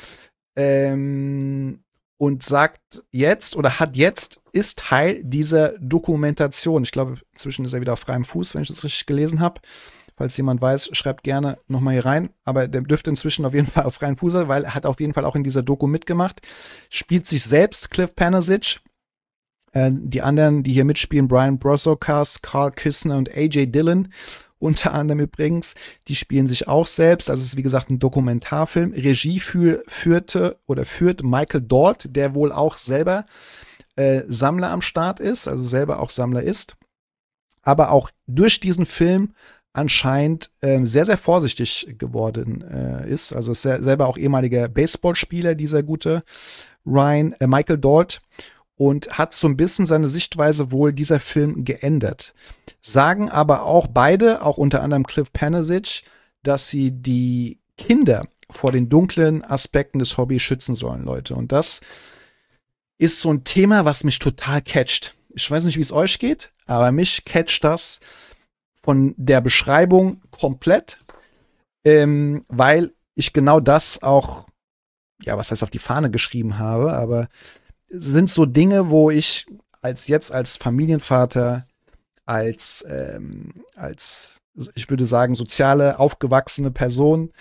und sagt jetzt oder ist Teil dieser Dokumentation. Ich glaube, inzwischen ist er wieder auf freiem Fuß, wenn ich das richtig gelesen habe. Falls jemand weiß, schreibt gerne nochmal hier rein. Aber der dürfte inzwischen auf jeden Fall auf freiem Fuß sein, weil er hat auf jeden Fall auch in dieser Doku mitgemacht. Spielt sich selbst, Cliff Panasic. Die anderen, die hier mitspielen, Brian Brozokas, Carl Kissner und AJ Dillon, unter anderem übrigens, die spielen sich auch selbst. Also es ist wie gesagt ein Dokumentarfilm. Regie führt Michael Dort, der wohl auch selber Sammler am Start ist, also selber auch Sammler ist, aber auch durch diesen Film anscheinend sehr, sehr vorsichtig geworden ist. Also ist selber auch ehemaliger Baseballspieler, dieser gute Michael Dort. Und hat so ein bisschen seine Sichtweise wohl dieser Film geändert. Sagen aber auch beide, auch unter anderem Cliff Panasic, dass sie die Kinder vor den dunklen Aspekten des Hobbys schützen sollen, Leute. Und das ist so ein Thema, was mich total catcht. Ich weiß nicht, wie es euch geht, aber mich catcht das von der Beschreibung komplett, weil ich genau das auch, ja, was heißt auf die Fahne geschrieben habe, aber sind so Dinge, wo ich als Familienvater, als ich würde sagen, soziale, aufgewachsene Person,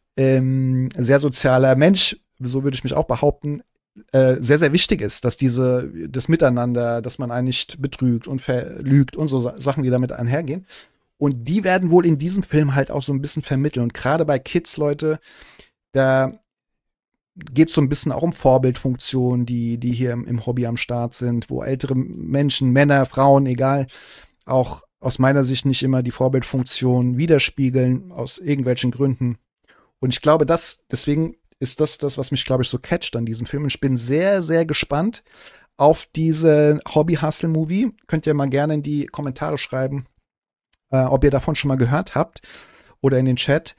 sehr sozialer Mensch, so würde ich mich auch behaupten, sehr, sehr wichtig ist, dass das Miteinander, dass man einen nicht betrügt und verlügt und so Sachen, die damit einhergehen. Und die werden wohl in diesem Film halt auch so ein bisschen vermitteln. Und gerade bei Kids, Leute, da geht es so ein bisschen auch um Vorbildfunktionen, die hier im Hobby am Start sind, wo ältere Menschen, Männer, Frauen, egal, auch aus meiner Sicht nicht immer die Vorbildfunktion widerspiegeln, aus irgendwelchen Gründen. Und ich glaube, deswegen ist das, was mich, glaube ich, so catcht an diesem Film. Und ich bin sehr, sehr gespannt auf diese Hobby-Hustle-Movie. Könnt ihr mal gerne in die Kommentare schreiben, ob ihr davon schon mal gehört habt oder in den Chat.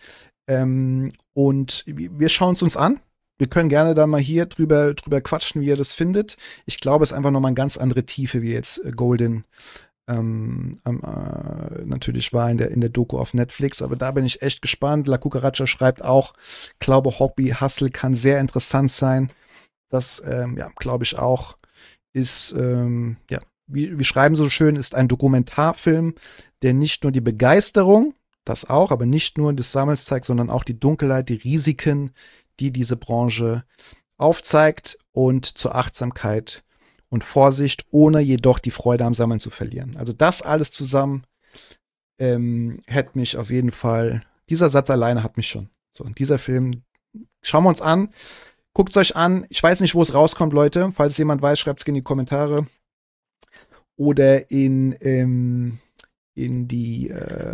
Und wir schauen es uns an. Wir können gerne da mal hier drüber quatschen, wie ihr das findet. Ich glaube, es ist einfach nochmal eine ganz andere Tiefe, wie jetzt Golden natürlich war in der Doku auf Netflix. Aber da bin ich echt gespannt. La Cucaracha schreibt auch, glaube, Hobby Hustle kann sehr interessant sein. Das, glaube ich auch, ist, wie schreiben so schön, ist ein Dokumentarfilm, der nicht nur die Begeisterung, das auch, aber nicht nur des Sammels zeigt, sondern auch die Dunkelheit, die Risiken, die diese Branche aufzeigt und zur Achtsamkeit und Vorsicht, ohne jedoch die Freude am Sammeln zu verlieren. Also das alles zusammen hätte mich auf jeden Fall, dieser Satz alleine hat mich schon. So, und dieser Film, schauen wir uns an, guckt es euch an. Ich weiß nicht, wo es rauskommt, Leute. Falls jemand weiß, schreibt es in die Kommentare. Oder in die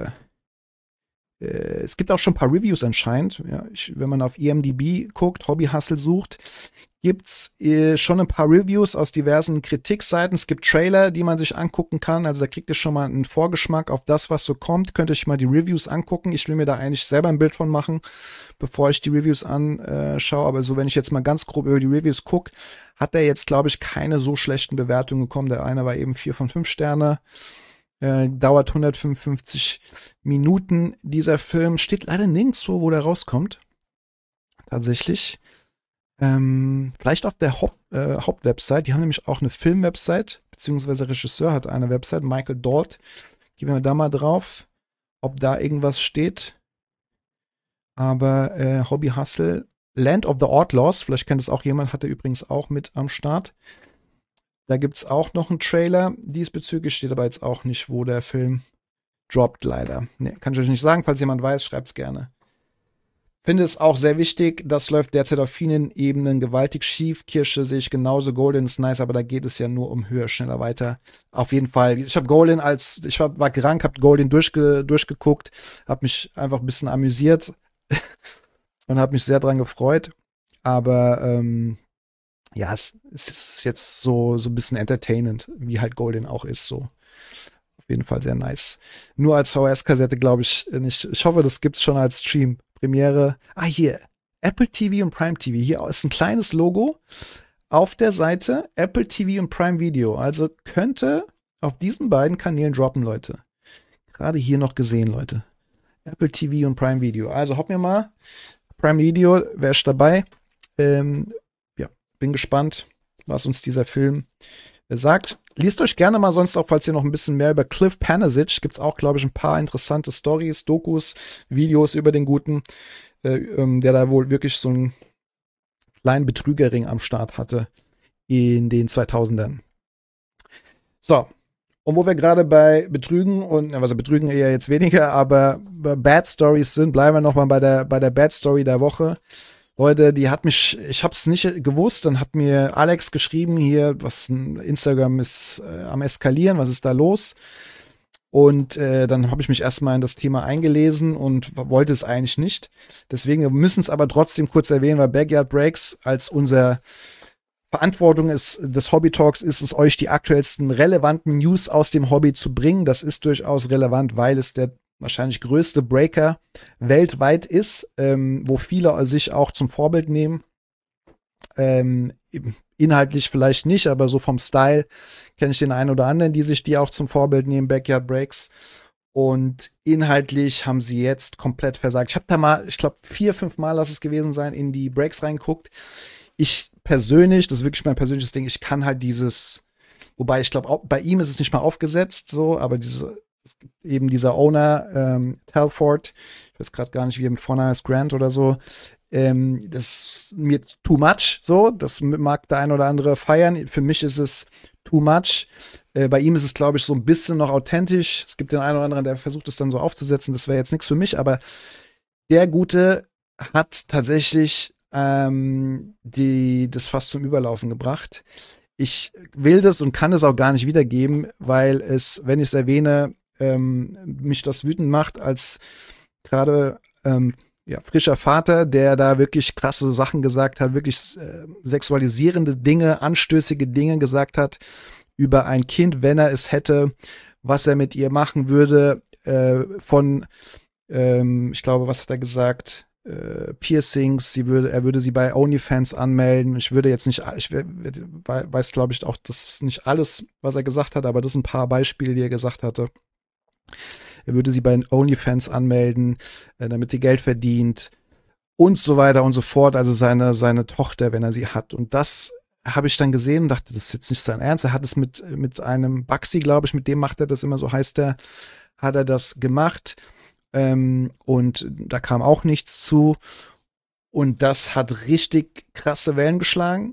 es gibt auch schon ein paar Reviews anscheinend. Ja, wenn man auf IMDb guckt, Hobby Hustle sucht, gibt's schon ein paar Reviews aus diversen Kritikseiten. Es gibt Trailer, die man sich angucken kann. Also da kriegt ihr schon mal einen Vorgeschmack auf das, was so kommt. Könnt ihr euch mal die Reviews angucken. Ich will mir da eigentlich selber ein Bild von machen, bevor ich die Reviews anschaue. Aber so, wenn ich jetzt mal ganz grob über die Reviews gucke, hat er jetzt, glaube ich, keine so schlechten Bewertungen bekommen. Der eine war eben 4 von 5 Sterne. Dauert 155 Minuten. Dieser Film steht leider nirgendwo, wo der rauskommt. Tatsächlich. Vielleicht auf der Hauptwebsite. Die haben nämlich auch eine Filmwebsite, beziehungsweise der Regisseur hat eine Website, Michael Dalt. Gehen wir da mal drauf, ob da irgendwas steht. Aber Hobby Hustle, Land of the Outlaws, vielleicht kennt es auch jemand, hat er übrigens auch mit am Start. Da gibt es auch noch einen Trailer diesbezüglich, steht aber jetzt auch nicht, wo der Film droppt, leider. Ne, kann ich euch nicht sagen. Falls jemand weiß, schreibt es gerne. Finde es auch sehr wichtig, das läuft derzeit auf vielen Ebenen gewaltig schief. Kirsche sehe ich genauso, Golden ist nice, aber da geht es ja nur um höher, schneller, weiter. Auf jeden Fall. Ich habe Golden war krank, habe Golden durchgeguckt, habe mich einfach ein bisschen amüsiert und habe mich sehr dran gefreut. Aber ja, es ist jetzt so ein bisschen entertainend, wie halt Golden auch ist, so. Auf jeden Fall sehr nice. Nur als VHS-Kassette glaube ich nicht. Ich hoffe, das gibt's schon als Stream. Premiere. Hier. Apple TV und Prime TV. Hier ist ein kleines Logo auf der Seite Apple TV und Prime Video. Also könnte auf diesen beiden Kanälen droppen, Leute. Gerade hier noch gesehen, Leute. Apple TV und Prime Video. Also hopp mir mal. Prime Video, wäre ich dabei. Ja, bin gespannt, was uns dieser Film sagt. Liest euch gerne mal sonst auch, falls ihr noch ein bisschen mehr über Cliff Panasic, gibt es auch, glaube ich, ein paar interessante Stories, Dokus, Videos über den Guten, der da wohl wirklich so einen kleinen Betrügerring am Start hatte in den 2000ern. So, und wo wir gerade bei Betrügen und, also Betrügen eher jetzt weniger, aber bei Bad Stories sind, bleiben wir nochmal bei der Bad Story der Woche. Leute, ich hab's nicht gewusst, dann hat mir Alex geschrieben hier, was Instagram ist am eskalieren, was ist da los? Und dann habe ich mich erstmal in das Thema eingelesen und wollte es eigentlich nicht. Deswegen müssen es aber trotzdem kurz erwähnen, weil Backyard Breaks als unser Verantwortung des Hobby Talks ist es, euch die aktuellsten relevanten News aus dem Hobby zu bringen. Das ist durchaus relevant, weil es der wahrscheinlich größte Breaker weltweit ist, wo viele sich auch zum Vorbild nehmen. Inhaltlich vielleicht nicht, aber so vom Style kenne ich den einen oder anderen, die auch zum Vorbild nehmen, Backyard Breaks. Und inhaltlich haben sie jetzt komplett versagt. Ich habe da mal, ich glaube 4-5 Mal, lass es gewesen sein, in die Breaks reingeguckt. Ich persönlich, das ist wirklich mein persönliches Ding, ich kann halt wobei ich glaube, bei ihm ist es nicht mal aufgesetzt, so, aber es gibt eben dieser Owner, Telford, ich weiß gerade gar nicht, wie er mit Vornamen ist, Grant oder so, das ist mir too much, so, das mag der ein oder andere feiern, für mich ist es too much, bei ihm ist es, glaube ich, so ein bisschen noch authentisch, es gibt den einen oder anderen, der versucht es dann so aufzusetzen, das wäre jetzt nichts für mich, aber der Gute hat tatsächlich das fast zum Überlaufen gebracht. Ich will das und kann es auch gar nicht wiedergeben, weil wenn ich es erwähne, mich das wütend macht, als gerade frischer Vater, der da wirklich krasse Sachen gesagt hat, wirklich sexualisierende Dinge, anstößige Dinge gesagt hat über ein Kind, wenn er es hätte, was er mit ihr machen würde, ich glaube, was hat er gesagt? Piercings, er würde sie bei OnlyFans anmelden. Ich weiß, glaube ich, auch, das ist nicht alles, was er gesagt hat, aber das sind ein paar Beispiele, die er gesagt hatte. Er würde sie bei OnlyFans anmelden, damit sie Geld verdient und so weiter und so fort. Also seine Tochter, wenn er sie hat. Und das habe ich dann gesehen und dachte, das ist jetzt nicht sein Ernst. Er hat es mit einem Baxi, glaube ich, mit dem macht er das immer, so heißt er, hat er das gemacht. Und da kam auch nichts zu. Und das hat richtig krasse Wellen geschlagen.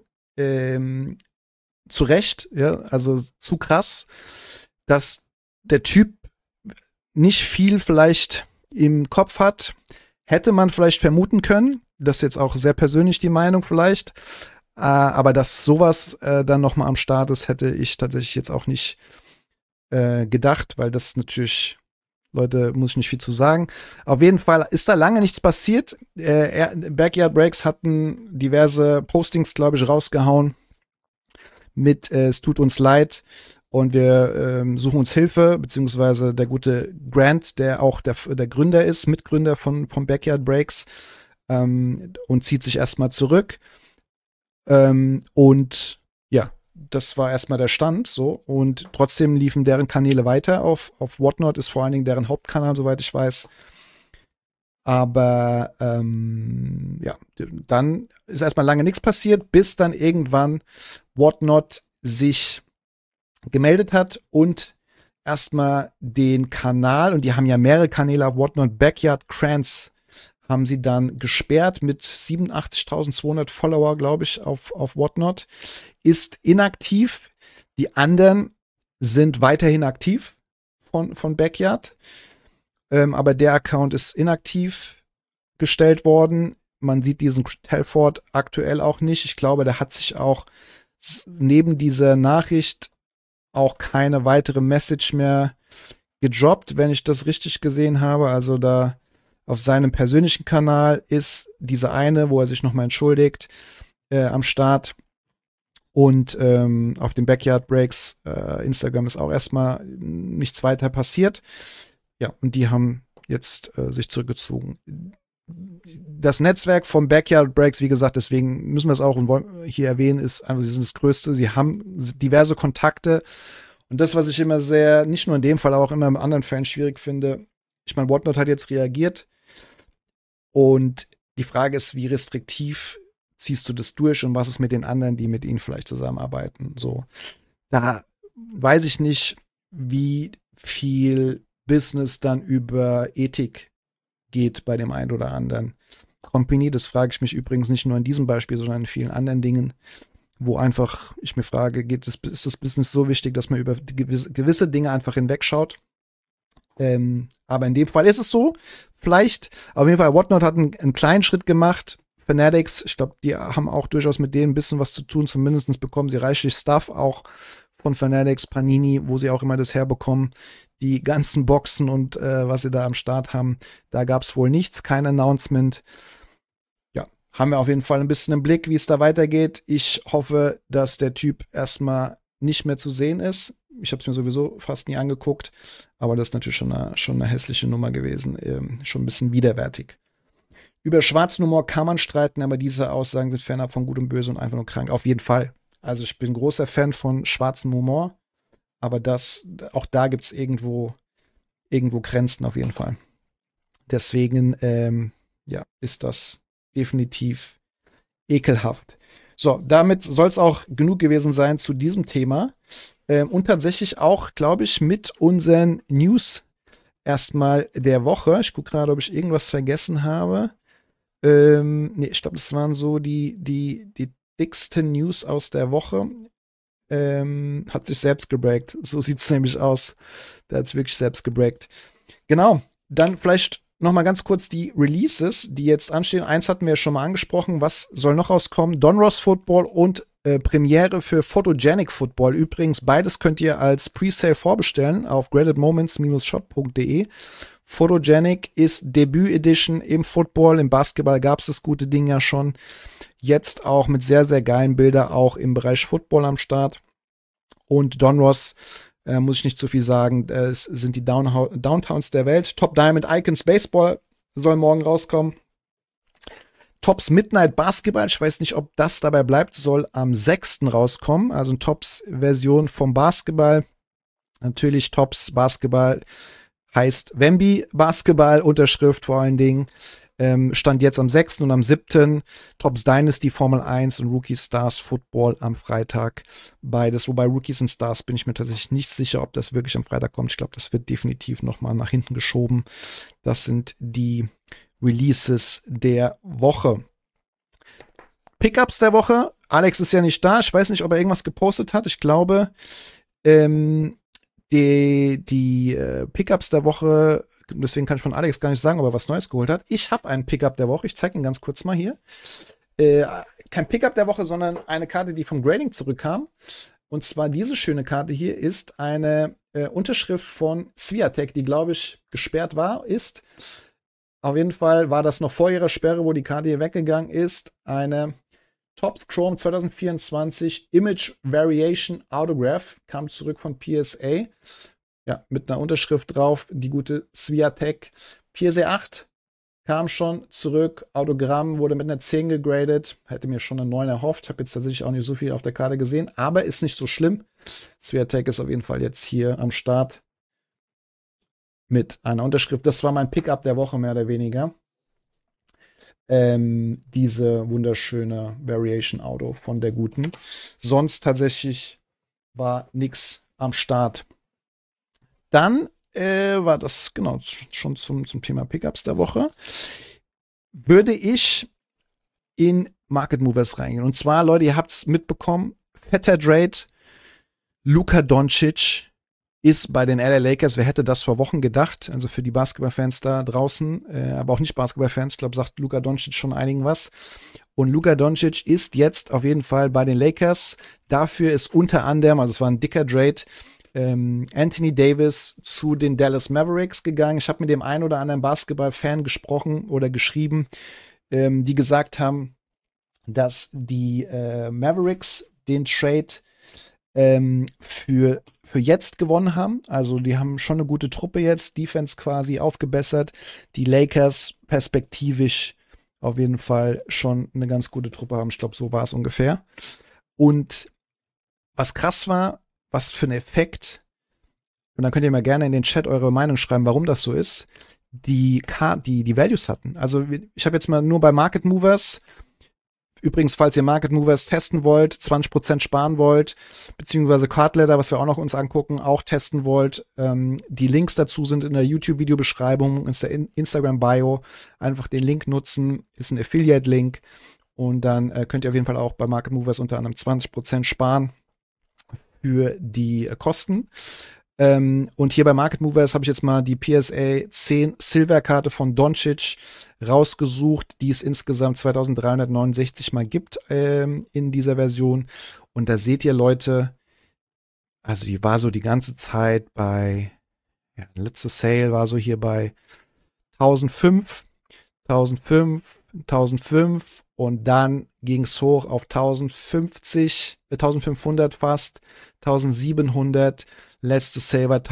Zu Recht, ja, also zu krass, dass der Typ nicht viel vielleicht im Kopf hat. Hätte man vielleicht vermuten können. Das ist jetzt auch sehr persönlich die Meinung vielleicht. Aber dass sowas dann nochmal am Start ist, hätte ich tatsächlich jetzt auch nicht gedacht, weil das natürlich, Leute, muss ich nicht viel zu sagen. Auf jeden Fall ist da lange nichts passiert. Backyard Breaks hatten diverse Postings, glaube ich, rausgehauen mit es tut uns leid und wir suchen uns Hilfe, beziehungsweise der gute Grant, der auch der Gründer ist, Mitgründer von Backyard Breaks, und zieht sich erstmal zurück. Und ja, das war erstmal der Stand, so. Und trotzdem liefen deren Kanäle weiter. Auf Whatnot ist vor allen Dingen deren Hauptkanal, soweit ich weiß. Aber ja, dann ist erstmal lange nichts passiert, bis dann irgendwann Whatnot sich gemeldet hat und erstmal den Kanal, und die haben ja mehrere Kanäle auf Whatnot, Backyard Crans haben sie dann gesperrt mit 87.200 Follower, glaube ich, auf Whatnot, ist inaktiv. Die anderen sind weiterhin aktiv von Backyard. Aber der Account ist inaktiv gestellt worden. Man sieht diesen Telford aktuell auch nicht. Ich glaube, der hat sich auch neben dieser Nachricht auch keine weitere Message mehr gedroppt, wenn ich das richtig gesehen habe. Also da auf seinem persönlichen Kanal ist diese eine, wo er sich nochmal entschuldigt, am Start. Und auf dem Backyard Breaks Instagram ist auch erstmal nichts weiter passiert. Ja, und die haben jetzt sich zurückgezogen. Das Netzwerk vom Backyard Breaks, wie gesagt, deswegen müssen wir es auch hier erwähnen, ist einfach, sie sind das Größte. Sie haben diverse Kontakte. Und das, was ich immer sehr, nicht nur in dem Fall, aber auch immer in anderen Fällen schwierig finde, ich meine, Whatnot hat jetzt reagiert. Und die Frage ist, wie restriktiv ziehst du das durch und was ist mit den anderen, die mit ihnen vielleicht zusammenarbeiten? So, da weiß ich nicht, wie viel Business dann über Ethik geht bei dem einen oder anderen Company. Das frage ich mich übrigens nicht nur in diesem Beispiel, sondern in vielen anderen Dingen, wo einfach ich mir frage, ist das Business so wichtig, dass man über gewisse Dinge einfach hinwegschaut? Aber in dem Fall ist es so. Vielleicht, auf jeden Fall, Whatnot hat einen kleinen Schritt gemacht. Fanatics, ich glaube, die haben auch durchaus mit denen ein bisschen was zu tun. Zumindest bekommen sie reichlich Stuff auch von Fanatics, Panini, wo sie auch immer das herbekommen. Die ganzen Boxen und was sie da am Start haben, da gab es wohl nichts, kein Announcement. Ja, haben wir auf jeden Fall ein bisschen im Blick, wie es da weitergeht. Ich hoffe, dass der Typ erstmal nicht mehr zu sehen ist. Ich habe es mir sowieso fast nie angeguckt, aber das ist natürlich schon eine hässliche Nummer gewesen, schon ein bisschen widerwärtig. Über schwarzen Humor kann man streiten, aber diese Aussagen sind fernab von Gut und Böse und einfach nur krank. Auf jeden Fall. Also ich bin großer Fan von schwarzem Humor, aber auch da gibt es irgendwo Grenzen auf jeden Fall. Deswegen, ja, ist das definitiv ekelhaft. So, damit soll es auch genug gewesen sein zu diesem Thema. Und tatsächlich auch, glaube ich, mit unseren News erstmal der Woche. Ich gucke gerade, ob ich irgendwas vergessen habe. Nee, ich glaube, das waren so die dicksten News aus der Woche. Hat sich selbst gebreakt. So sieht es nämlich aus. Der hat es wirklich selbst gebreakt. Genau, dann vielleicht noch mal ganz kurz die Releases, die jetzt anstehen. Eins hatten wir ja schon mal angesprochen. Was soll noch rauskommen? Donruss Football und Premiere für Photogenic Football. Übrigens, beides könnt ihr als Presale vorbestellen auf gradedmoments-shop.de. Photogenic ist Debüt Edition im Football. Im Basketball gab es das gute Ding ja schon. Jetzt auch mit sehr, sehr geilen Bildern auch im Bereich Football am Start. Und Donruss, muss ich nicht zu viel sagen, es sind die Downtowns der Welt. Top Diamond Icons Baseball soll morgen rauskommen. Tops Midnight Basketball, ich weiß nicht, ob das dabei bleibt, soll am 6. rauskommen. Also eine Tops-Version vom Basketball. Natürlich Tops Basketball heißt Wemby Basketball, Unterschrift vor allen Dingen. Stand jetzt am 6. und am 7. Tops Dynasty Formel 1 und Rookie Stars Football am Freitag. Beides. Wobei Rookies und Stars bin ich mir tatsächlich nicht sicher, ob das wirklich am Freitag kommt. Ich glaube, das wird definitiv nochmal nach hinten geschoben. Das sind die Releases der Woche. Pickups der Woche. Alex ist ja nicht da. Ich weiß nicht, ob er irgendwas gepostet hat. Ich glaube, die Pickups der Woche, deswegen kann ich von Alex gar nicht sagen, ob er was Neues geholt hat. Ich habe einen Pickup der Woche. Ich zeige ihn ganz kurz mal hier. Kein Pickup der Woche, sondern eine Karte, die vom Grading zurückkam. Und zwar diese schöne Karte hier ist eine Unterschrift von Swiatek, die, glaube ich, gesperrt ist. Auf jeden Fall war das noch vor ihrer Sperre, wo die Karte hier weggegangen ist. Eine Topps Chrome 2024 Image Variation Autograph kam zurück von PSA. Ja, mit einer Unterschrift drauf, die gute Swiatek. PSA 8 kam schon zurück. Autogramm wurde mit einer 10 gegradet. Hätte mir schon eine 9 erhofft. Habe jetzt tatsächlich auch nicht so viel auf der Karte gesehen, aber ist nicht so schlimm. Swiatek ist auf jeden Fall jetzt hier am Start mit einer Unterschrift. Das war mein Pickup der Woche, mehr oder weniger. diese wunderschöne Variation Auto von der guten. Sonst tatsächlich war nix am Start. Dann war das genau schon zum Thema Pickups der Woche. Würde ich in Market Movers reingehen. Und zwar, Leute, ihr habt es mitbekommen, fetter Trade. Luka Doncic ist bei den LA Lakers. Wer hätte das vor Wochen gedacht? Also für die Basketballfans da draußen, aber auch nicht Basketballfans. Ich glaube, sagt Luka Doncic schon einigen was. Und Luka Doncic ist jetzt auf jeden Fall bei den Lakers. Dafür ist unter anderem, also es war ein dicker Trade, Anthony Davis zu den Dallas Mavericks gegangen. Ich habe mit dem einen oder anderen Basketball-Fan gesprochen oder geschrieben, die gesagt haben, dass die Mavericks den Trade für jetzt gewonnen haben. Also die haben schon eine gute Truppe jetzt, Defense quasi aufgebessert. Die Lakers perspektivisch auf jeden Fall schon eine ganz gute Truppe haben. Ich glaube, so war es ungefähr. Und was krass war, was für ein Effekt, und dann könnt ihr mal gerne in den Chat eure Meinung schreiben, warum das so ist, die Values hatten. Also ich habe jetzt mal nur bei Market Movers, übrigens, falls ihr Market Movers testen wollt, 20% sparen wollt, beziehungsweise Cardladder, was wir auch noch uns angucken, auch testen wollt, die Links dazu sind in der YouTube-Videobeschreibung, in der Instagram-Bio. Einfach den Link nutzen, ist ein Affiliate-Link und dann könnt ihr auf jeden Fall auch bei Market Movers unter anderem 20% sparen für die Kosten. Und hier bei Market Movers habe ich jetzt mal die PSA 10 Silver-Karte von Doncic rausgesucht, die es insgesamt 2369 mal gibt in dieser Version. Und da seht ihr, Leute, also die war so die ganze Zeit bei, ja, letzte Sale war so hier bei 1005, 1005 und dann ging es hoch auf 1500 fast, 1700. Letzte Sale war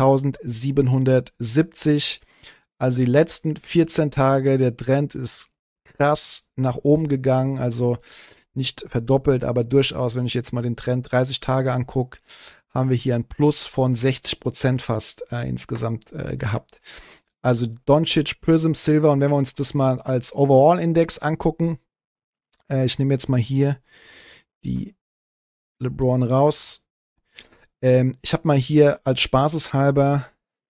1770. Also die letzten 14 Tage, der Trend ist krass nach oben gegangen. Also nicht verdoppelt, aber durchaus, wenn ich jetzt mal den Trend 30 Tage angucke, haben wir hier ein Plus von 60% fast insgesamt gehabt. Also Doncic, Prism, Silver. Und wenn wir uns das mal als Overall-Index angucken, ich nehme jetzt mal hier die LeBron raus. Ich habe mal hier als spaßeshalber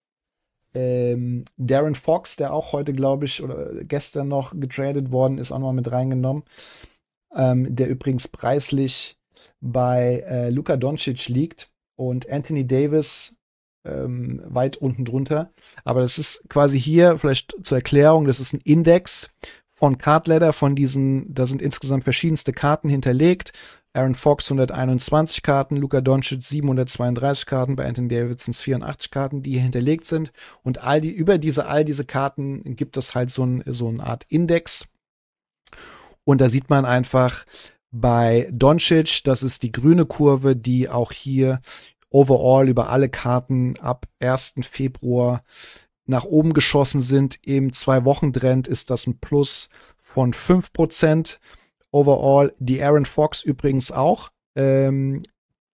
Darren Fox, der auch heute, glaube ich, oder gestern noch getradet worden ist, auch noch mal mit reingenommen. Der übrigens preislich bei Luka Doncic liegt und Anthony Davis weit unten drunter. Aber das ist quasi hier, vielleicht zur Erklärung, das ist ein Index von Cardladder, da sind insgesamt verschiedenste Karten hinterlegt. Aaron Fox 121 Karten, Luka Doncic 732 Karten, bei Anthony Davis sind es 84 Karten, die hier hinterlegt sind. Und über all diese Karten gibt es halt so eine Art Index. Und da sieht man einfach bei Doncic, das ist die grüne Kurve, die auch hier overall über alle Karten ab 1. Februar nach oben geschossen sind. Im 2-Wochen-Trend ist das ein Plus von 5%. Overall, die Aaron Fox übrigens auch. Vom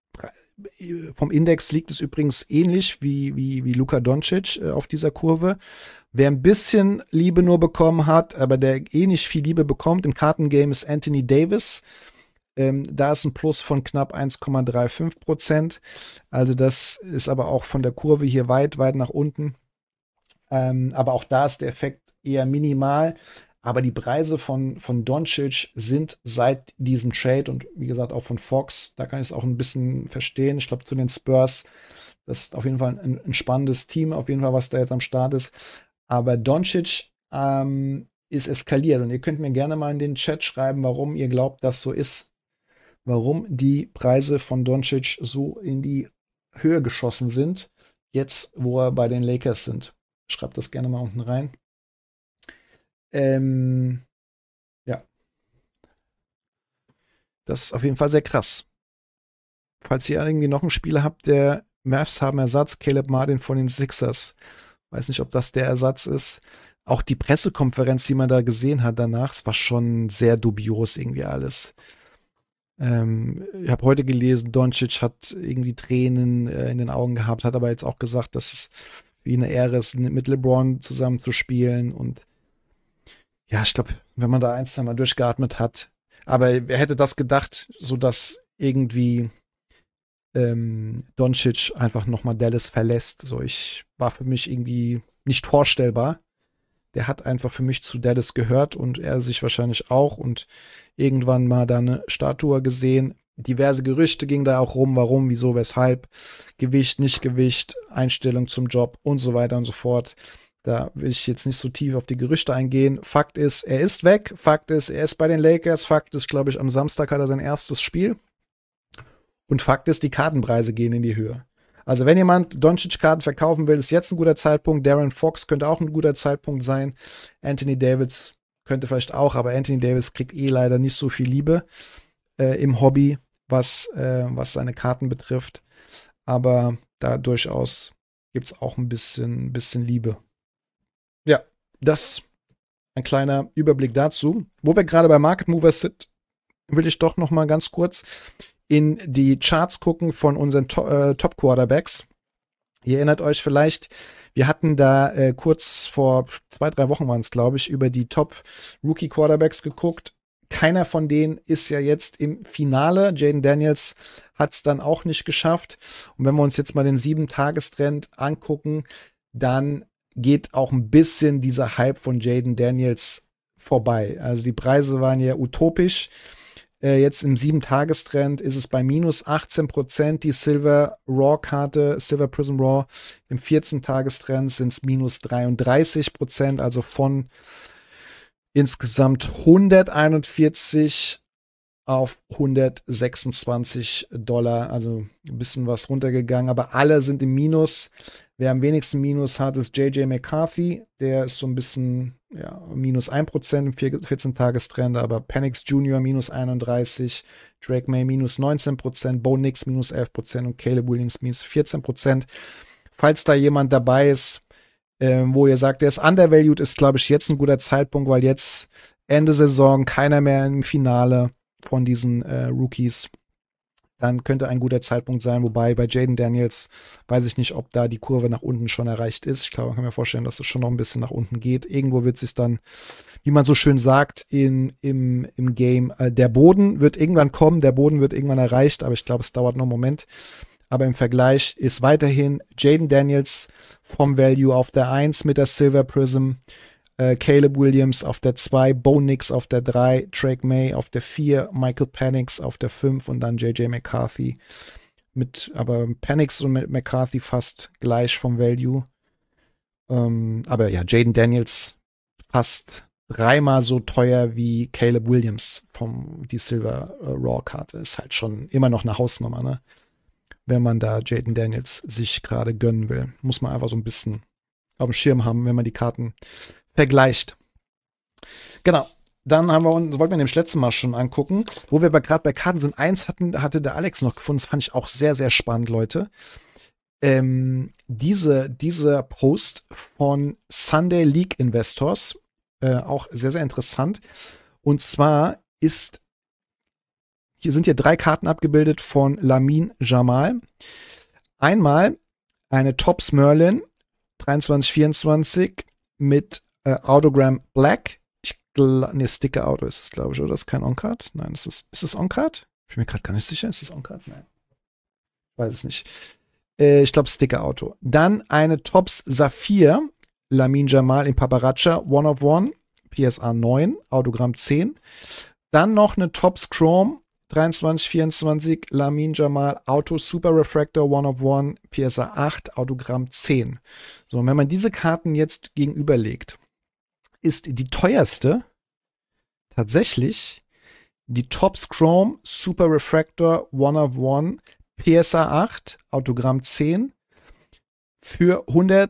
Index liegt es übrigens ähnlich wie Luka Doncic auf dieser Kurve. Wer ein bisschen Liebe nur bekommen hat, aber der nicht viel Liebe bekommt im Kartengame, ist Anthony Davis. Da ist ein Plus von knapp 1,35%. Also das ist aber auch von der Kurve hier weit nach unten. Aber auch da ist der Effekt eher minimal. Aber die Preise von Doncic sind seit diesem Trade und wie gesagt auch von Fox, da kann ich es auch ein bisschen verstehen. Ich glaube, zu den Spurs, das ist auf jeden Fall ein spannendes Team, auf jeden Fall, was da jetzt am Start ist. Aber Doncic ist eskaliert und ihr könnt mir gerne mal in den Chat schreiben, warum ihr glaubt, das so ist. Warum die Preise von Doncic so in die Höhe geschossen sind, jetzt wo er bei den Lakers sind. Schreibt das gerne mal unten rein. Ja. Das ist auf jeden Fall sehr krass. Falls ihr irgendwie noch einen Spieler habt, der Mavs haben Ersatz, Caleb Martin von den Sixers. Weiß nicht, ob das der Ersatz ist. Auch die Pressekonferenz, die man da gesehen hat danach, es war schon sehr dubios irgendwie alles. Ich habe heute gelesen, Doncic hat irgendwie Tränen in den Augen gehabt, hat aber jetzt auch gesagt, dass es wie eine Ehre ist, mit LeBron zusammen zu spielen und Ja, ich glaube, wenn man da ein, zwei Mal durchgeatmet hat. Aber wer hätte das gedacht, so dass irgendwie Doncic einfach nochmal Dallas verlässt. So, war für mich irgendwie nicht vorstellbar. Der hat einfach für mich zu Dallas gehört und er sich wahrscheinlich auch und irgendwann mal da eine Statue gesehen. Diverse Gerüchte gingen da auch rum, warum, wieso, weshalb, Gewicht, nicht Gewicht, Einstellung zum Job und so weiter und so fort. Da will ich jetzt nicht so tief auf die Gerüchte eingehen. Fakt ist, er ist weg. Fakt ist, er ist bei den Lakers. Fakt ist, glaube ich, am Samstag hat er sein erstes Spiel. Und Fakt ist, die Kartenpreise gehen in die Höhe. Also wenn jemand Doncic-Karten verkaufen will, ist jetzt ein guter Zeitpunkt. Darren Fox könnte auch ein guter Zeitpunkt sein. Anthony Davis könnte vielleicht auch, aber Anthony Davis kriegt leider nicht so viel Liebe im Hobby, was seine Karten betrifft. Aber da durchaus gibt es auch ein bisschen Liebe. Ja, das ein kleiner Überblick dazu. Wo wir gerade bei Market Movers sind, will ich doch noch mal ganz kurz in die Charts gucken von unseren Top Quarterbacks. Ihr erinnert euch vielleicht, wir hatten da kurz vor 2-3 Wochen waren es, glaube ich, über die Top Rookie Quarterbacks geguckt. Keiner von denen ist ja jetzt im Finale. Jaden Daniels hat es dann auch nicht geschafft. Und wenn wir uns jetzt mal den 7-Tagestrend angucken, dann geht auch ein bisschen dieser Hype von Jaden Daniels vorbei. Also die Preise waren ja utopisch. Jetzt im 7-Tagestrend ist es bei minus 18%, die Silver Raw-Karte, Silver Prism Raw. Im 14-Tagestrend sind es minus 33%, also von insgesamt 141 auf $126, also ein bisschen was runtergegangen, aber alle sind im Minus. Wer am wenigsten Minus hat, ist J.J. McCarthy. Der ist so ein bisschen, ja, minus 1% im 14-Tagestrend, aber Penix Jr. minus 31, Drake May minus 19%, Bo Nix minus 11% und Caleb Williams minus 14%. Falls da jemand dabei ist, wo ihr sagt, der ist undervalued, ist, glaube ich, jetzt ein guter Zeitpunkt, weil jetzt Ende Saison keiner mehr im Finale von diesen Rookies. Dann könnte ein guter Zeitpunkt sein, wobei bei Jaden Daniels weiß ich nicht, ob da die Kurve nach unten schon erreicht ist. Ich glaube, man kann mir vorstellen, dass es schon noch ein bisschen nach unten geht. Irgendwo wird es sich dann, wie man so schön sagt, im Game, der Boden wird irgendwann kommen, der Boden wird irgendwann erreicht, aber ich glaube, es dauert noch einen Moment. Aber im Vergleich ist weiterhin Jaden Daniels vom Value auf der 1 mit der Silver Prism, Caleb Williams auf der 2, Bo Nix auf der 3, Drake May auf der 4, Michael Penix auf der 5 und dann J.J. McCarthy. Aber Penix und McCarthy fast gleich vom Value. Aber ja, Jaden Daniels fast 3-mal so teuer wie Caleb Williams die Silver Raw-Karte. Ist halt schon immer noch eine Hausnummer, ne? Wenn man da Jaden Daniels sich gerade gönnen will. Muss man einfach so ein bisschen auf dem Schirm haben, wenn man die Karten vergleicht. Genau. Dann wollten wir nämlich letztes Mal schon angucken, wo wir gerade bei Karten sind. Eins hatte der Alex noch gefunden, das fand ich auch sehr, sehr spannend, Leute. Dieser Post von Sunday League Investors, auch sehr, sehr interessant. Und zwar hier sind hier 3 Karten abgebildet von Lamine Jamal. Einmal eine Topps Merlin 23-24 mit Autogramm Black. Sticker Auto ist es, glaube ich, oder? Das ist kein On-Card? Nein, ist es On-Card? Ich bin mir gerade gar nicht sicher. Ist es On-Card? Nein. Weiß es nicht. Ich glaube, Sticker Auto. Dann eine Topps Saphir, Lamine Jamal in Paparacha, One of One, PSA 9, Autogramm 10. Dann noch eine Topps Chrome, 23-24, Lamine Jamal, Auto Super Refractor, One of One, PSA 8, Autogramm 10. So, und wenn man diese Karten jetzt gegenüberlegt, ist die teuerste tatsächlich die Topps Chrome Super Refractor One of One PSA 8 Autogramm 10 für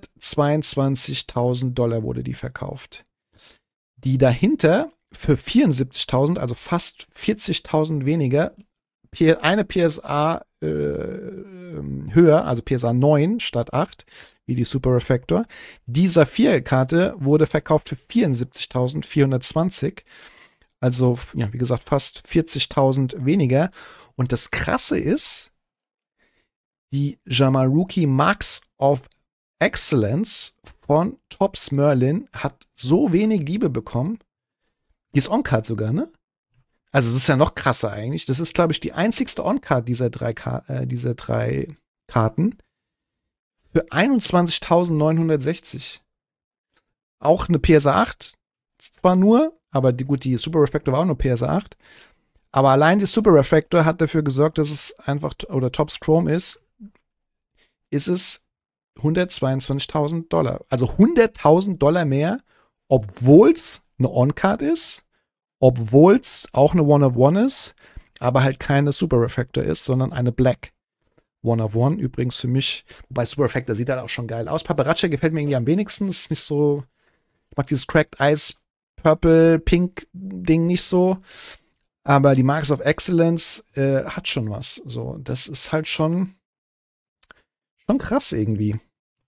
$122.000 wurde die verkauft. Die dahinter für 74.000, also fast 40.000 weniger, eine PSA höher, also PSA 9 statt 8, wie die Super Refractor. Die Saphir-Karte wurde verkauft für 74.420. Also, ja, wie gesagt, fast 40.000 weniger. Und das Krasse ist, die Jamal Rookie Marks of Excellence von Topps Merlin hat so wenig Liebe bekommen. Die ist On-Card sogar, ne? Also, es ist ja noch krasser eigentlich. Das ist, glaube ich, die einzigste On-Card dieser drei Karten für 21.960. Auch eine PSA 8 zwar nur, aber die Super Refractor war auch nur PSA 8. Aber allein die Super Refractor hat dafür gesorgt, dass es einfach, oder Topps Chrome ist es $122.000. Also $100.000 mehr, obwohl es eine On-Card ist, obwohl es auch eine One-of-One ist, aber halt keine Super Refractor ist, sondern eine Black One-of-One. Übrigens für mich, wobei Super Refractor sieht halt auch schon geil aus. Paparazzi gefällt mir irgendwie am wenigsten. Ist nicht so, ich mag dieses Cracked Ice Purple Pink Ding nicht so. Aber die Marks of Excellence hat schon was. So, das ist halt schon krass irgendwie.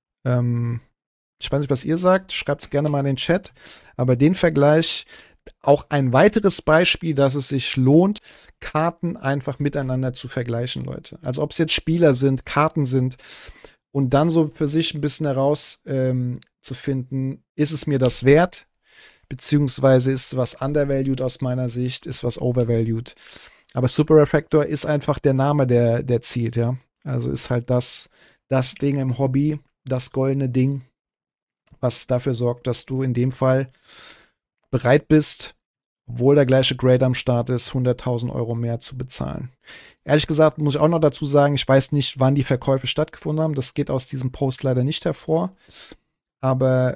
Ich weiß nicht, was ihr sagt. Schreibt es gerne mal in den Chat. Aber den Vergleich, auch ein weiteres Beispiel, dass es sich lohnt, Karten einfach miteinander zu vergleichen, Leute. Also ob es jetzt Spieler sind, Karten sind und dann so für sich ein bisschen heraus zu finden, ist es mir das wert? Beziehungsweise ist was undervalued aus meiner Sicht, ist was overvalued. Aber Super Refractor ist einfach der Name, der zielt, ja. Also ist halt das Ding im Hobby, das goldene Ding, was dafür sorgt, dass du in dem Fall bereit bist, obwohl der gleiche Grade am Start ist, 100.000 Euro mehr zu bezahlen. Ehrlich gesagt muss ich auch noch dazu sagen, ich weiß nicht, wann die Verkäufe stattgefunden haben. Das geht aus diesem Post leider nicht hervor. Aber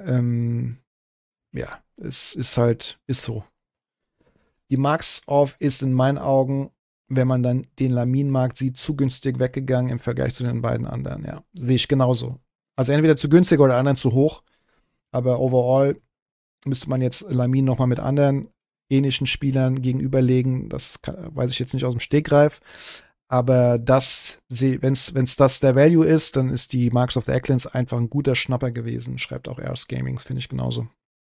ja, es ist so. Die Marks of ist in meinen Augen, wenn man dann den Lamin-Markt sieht, zu günstig weggegangen im Vergleich zu den beiden anderen. Ja, sehe ich genauso. Also entweder zu günstig oder anderen zu hoch. Aber overall müsste man jetzt Lamin noch mal mit anderen ähnlichen Spielern gegenüberlegen. Das weiß ich jetzt nicht aus dem Stegreif. Aber wenn es das der Value ist, dann ist die Marks of the Egglands einfach ein guter Schnapper gewesen. Schreibt auch Airs Gaming, finde ich genauso.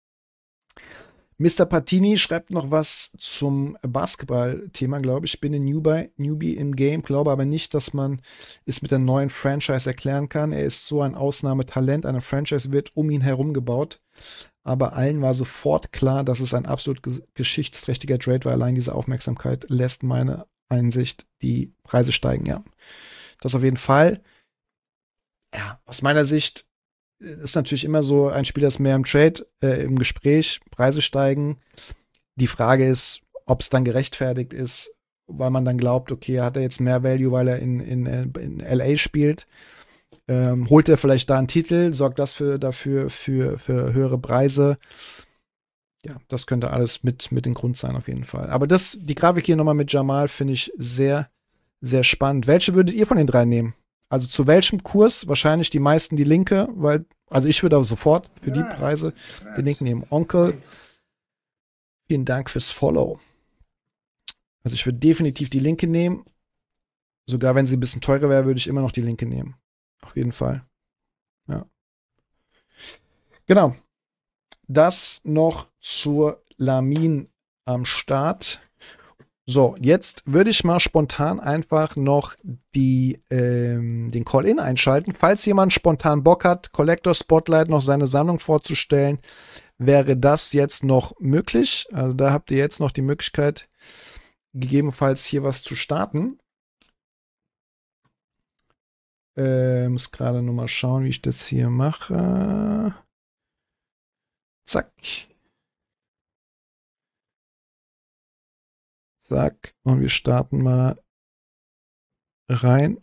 Mr. Patini schreibt noch was zum Basketball-Thema, glaube ich. Ich bin ein Newbie im Game, glaube aber nicht, dass man es mit der neuen Franchise erklären kann. Er ist so ein Ausnahmetalent. Eine Franchise wird um ihn herum gebaut. Aber allen war sofort klar, dass es ein absolut geschichtsträchtiger Trade war. Allein diese Aufmerksamkeit lässt meine Einsicht die Preise steigen, ja. Das auf jeden Fall. Ja, aus meiner Sicht ist natürlich immer so, ein Spieler ist mehr im Trade, im Gespräch, Preise steigen. Die Frage ist, ob es dann gerechtfertigt ist, weil man dann glaubt, okay, hat er jetzt mehr Value, weil er in LA spielt. Holt er vielleicht da einen Titel, sorgt das dafür für höhere Preise. Ja, das könnte alles mit dem Grund sein, auf jeden Fall. Aber die Grafik hier nochmal mit Jamal finde ich sehr, sehr spannend. Welche würdet ihr von den drei nehmen? Also zu welchem Kurs? Wahrscheinlich die meisten die linke, also ich würde aber sofort für die Preise den linken nehmen. Onkel, vielen Dank fürs Follow. Also ich würde definitiv die linke nehmen. Sogar wenn sie ein bisschen teurer wäre, würde ich immer noch die linke nehmen. Auf jeden Fall. Ja. Genau. Das noch zur Lamin am Start. So, jetzt würde ich mal spontan einfach noch den Call-In einschalten. Falls jemand spontan Bock hat, Collector Spotlight noch seine Sammlung vorzustellen, wäre das jetzt noch möglich. Also da habt ihr jetzt noch die Möglichkeit, gegebenenfalls hier was zu starten. Muss gerade noch mal schauen, wie ich das hier mache. Zack. Zack. Und wir starten mal rein.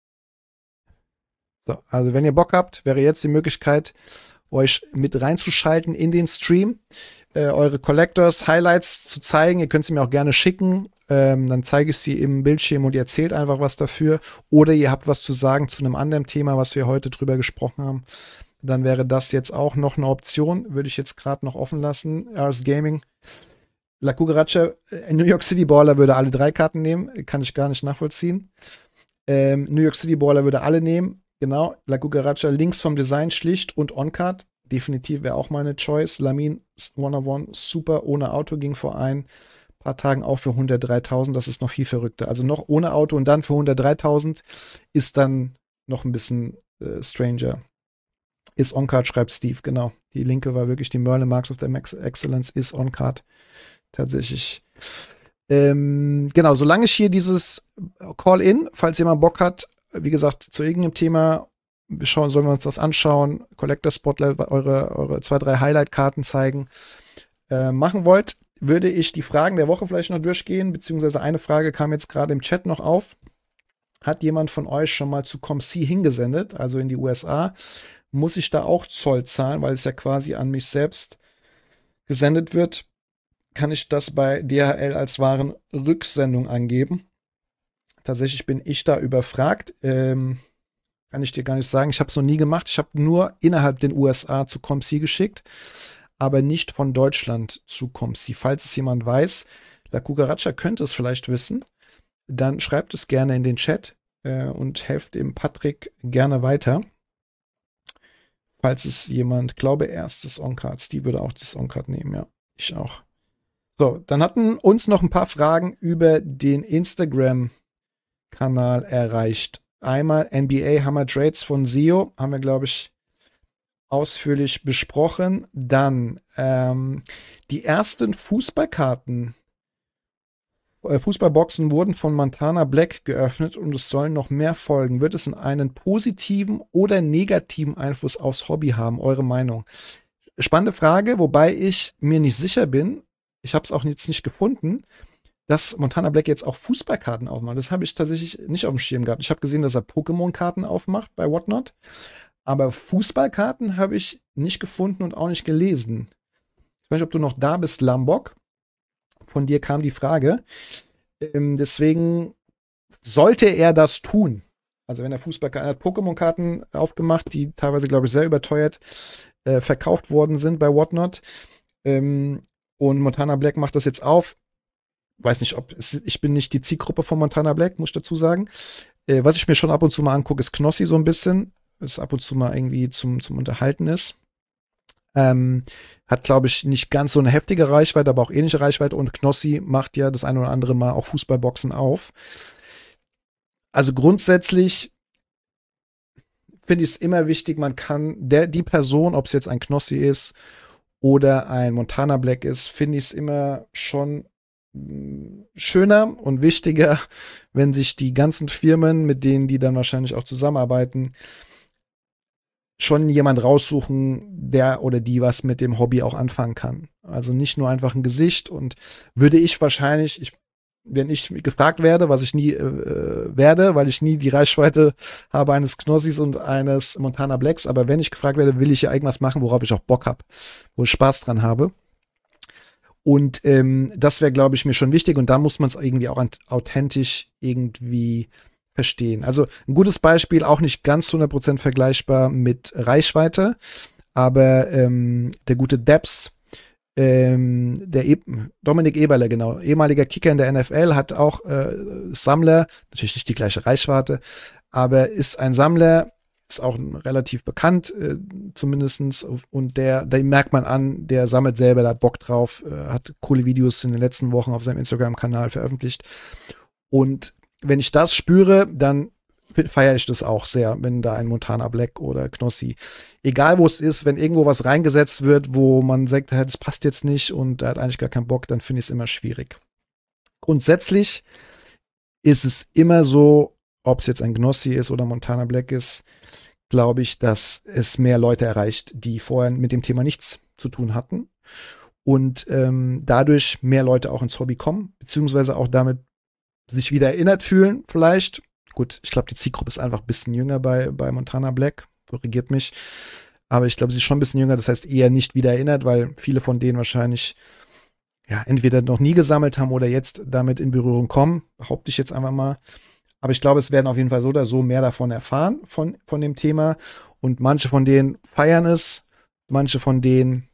So, also wenn ihr Bock habt, wäre jetzt die Möglichkeit, euch mit reinzuschalten in den Stream, eure Collectors Highlights zu zeigen. Ihr könnt sie mir auch gerne schicken. Dann zeige ich sie im Bildschirm und ihr erzählt einfach was dafür. Oder ihr habt was zu sagen zu einem anderen Thema, was wir heute drüber gesprochen haben. Dann wäre das jetzt auch noch eine Option. Würde ich jetzt gerade noch offen lassen. Ars Gaming. La Cucaracha, New York City Baller würde alle 3 Karten nehmen. Kann ich gar nicht nachvollziehen. New York City Baller würde alle nehmen. Genau. La Cucaracha links vom Design schlicht und On-Card. Definitiv wäre auch meine Choice. Lamin One-on-One super ohne Auto ging vor ein paar Tagen auch für 103.000. Das ist noch viel verrückter. Also noch ohne Auto und dann für 103.000 ist dann noch ein bisschen stranger. Ist On-Card, schreibt Steve, genau. Die linke war wirklich die Merlin Marks of the Excellence, ist On-Card. tatsächlich. Genau, solange ich hier dieses Call-In, falls jemand Bock hat, wie gesagt, zu irgendeinem Thema, sollen wir uns das anschauen, Collector Spotlight, eure 2, 3 Highlight-Karten zeigen, machen wollt, würde ich die Fragen der Woche vielleicht noch durchgehen, beziehungsweise eine Frage kam jetzt gerade im Chat noch auf. Hat jemand von euch schon mal zu COMC hingesendet, also in die USA? Muss ich da auch Zoll zahlen, weil es ja quasi an mich selbst gesendet wird? Kann ich das bei DHL als Warenrücksendung angeben? Tatsächlich bin ich da überfragt. Kann ich dir gar nicht sagen. Ich habe es noch nie gemacht. Ich habe nur innerhalb den USA zu COMC geschickt, aber nicht von Deutschland zu COMC. Falls es jemand weiß, La Cucaracha könnte es vielleicht wissen, dann schreibt es gerne in den Chat und helft dem Patrick gerne weiter. Falls es jemand, glaube erst das On-Card. Steve würde auch das On-Card nehmen, ja. Ich auch. So, dann hatten uns noch ein paar Fragen über den Instagram-Kanal erreicht. Einmal NBA Hammer Trades von SEO, haben wir, glaube ich, ausführlich besprochen. Dann die ersten Fußballboxen wurden von Montana Black geöffnet und es sollen noch mehr folgen. Wird es einen positiven oder negativen Einfluss aufs Hobby haben? Eure Meinung? Spannende Frage, wobei ich mir nicht sicher bin, ich habe es auch jetzt nicht gefunden, dass Montana Black jetzt auch Fußballkarten aufmacht. Das habe ich tatsächlich nicht auf dem Schirm gehabt. Ich habe gesehen, dass er Pokémon-Karten aufmacht bei Whatnot. Aber Fußballkarten habe ich nicht gefunden und auch nicht gelesen. Ich weiß nicht, ob du noch da bist, Lambok. Von dir kam die Frage. Deswegen sollte er das tun. Also wenn er Fußballkarten hat, Pokémon-Karten aufgemacht, die teilweise, glaube ich, sehr überteuert verkauft worden sind bei Whatnot. Und Montana Black macht das jetzt auf. Weiß nicht, ich bin nicht die Zielgruppe von Montana Black, muss ich dazu sagen. Was ich mir schon ab und zu mal angucke, ist Knossi so ein bisschen. Das ab und zu mal irgendwie zum Unterhalten ist. Hat, glaube ich, nicht ganz so eine heftige Reichweite, aber auch ähnliche Reichweite. Und Knossi macht ja das ein oder andere Mal auch Fußballboxen auf. Also grundsätzlich finde ich es immer wichtig, man kann die Person, ob es jetzt ein Knossi ist oder ein Montana Black ist, finde ich es immer schon schöner und wichtiger, wenn sich die ganzen Firmen, mit denen die dann wahrscheinlich auch zusammenarbeiten, schon jemand raussuchen, der oder die was mit dem Hobby auch anfangen kann. Also nicht nur einfach ein Gesicht. Und würde ich wahrscheinlich, wenn ich gefragt werde, was ich nie werde, weil ich nie die Reichweite habe eines Knossis und eines Montana Blacks, aber wenn ich gefragt werde, will ich ja irgendwas machen, worauf ich auch Bock habe, wo ich Spaß dran habe. Und das wäre, glaube ich, mir schon wichtig. Und da muss man es irgendwie auch authentisch irgendwie verstehen. Also ein gutes Beispiel, auch nicht ganz 100% vergleichbar mit Reichweite, aber der gute Debs, Dominik Eberle, genau, ehemaliger Kicker in der NFL, hat auch Sammler, natürlich nicht die gleiche Reichweite, aber ist ein Sammler, ist auch relativ bekannt, zumindestens, und den merkt man an, der sammelt selber, der hat Bock drauf, hat coole Videos in den letzten Wochen auf seinem Instagram-Kanal veröffentlicht. Und wenn ich das spüre, dann feiere ich das auch sehr, wenn da ein Montana Black oder Knossi, egal wo es ist, wenn irgendwo was reingesetzt wird, wo man sagt, das passt jetzt nicht und er hat eigentlich gar keinen Bock, dann finde ich es immer schwierig. Grundsätzlich ist es immer so, ob es jetzt ein Knossi ist oder Montana Black ist, glaube ich, dass es mehr Leute erreicht, die vorher mit dem Thema nichts zu tun hatten und dadurch mehr Leute auch ins Hobby kommen, beziehungsweise auch damit sich wieder erinnert fühlen, vielleicht. Gut, ich glaube, die Zielgruppe ist einfach ein bisschen jünger bei Montana Black, korrigiert mich. Aber ich glaube, sie ist schon ein bisschen jünger, das heißt eher nicht wieder erinnert, weil viele von denen wahrscheinlich ja entweder noch nie gesammelt haben oder jetzt damit in Berührung kommen, behaupte ich jetzt einfach mal. Aber ich glaube, es werden auf jeden Fall so oder so mehr davon erfahren, von dem Thema. Und manche von denen feiern es, manche von denen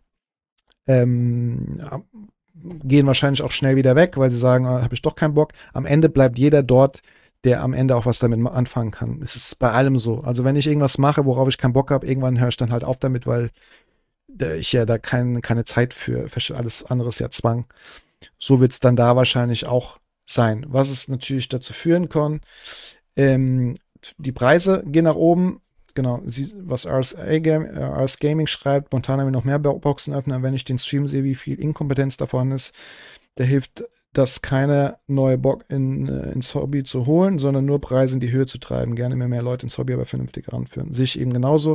gehen wahrscheinlich auch schnell wieder weg, weil sie sagen, habe ich doch keinen Bock. Am Ende bleibt jeder dort, der am Ende auch was damit anfangen kann. Es ist bei allem so. Also wenn ich irgendwas mache, worauf ich keinen Bock habe, irgendwann höre ich dann halt auf damit, weil ich ja da keine Zeit für alles andere ist ja Zwang. So wird es dann da wahrscheinlich auch sein. Was es natürlich dazu führen kann, die Preise gehen nach oben. Genau, was Ars Gaming schreibt, Montana will noch mehr Boxen öffnen, wenn ich den Stream sehe, wie viel Inkompetenz davon ist. Der hilft, dass keiner neue Bock ins Hobby zu holen, sondern nur Preise in die Höhe zu treiben. Gerne immer mehr Leute ins Hobby, aber vernünftig heranführen. Sehe ich eben genauso.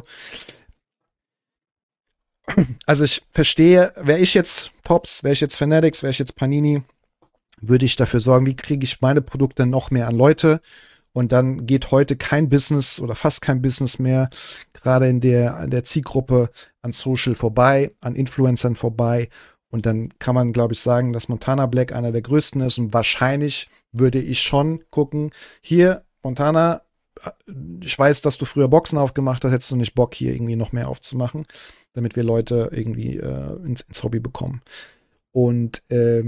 Also ich verstehe, wäre ich jetzt Tops, wäre ich jetzt Fanatics, wäre ich jetzt Panini, würde ich dafür sorgen, wie kriege ich meine Produkte noch mehr an Leute. Und dann geht heute kein Business oder fast kein Business mehr, gerade in der Zielgruppe, an Social vorbei, an Influencern vorbei. Und dann kann man, glaube ich, sagen, dass Montana Black einer der größten ist. Und wahrscheinlich würde ich schon gucken, hier, Montana, ich weiß, dass du früher Boxen aufgemacht hast, hättest du nicht Bock, hier irgendwie noch mehr aufzumachen, damit wir Leute irgendwie ins Hobby bekommen. Und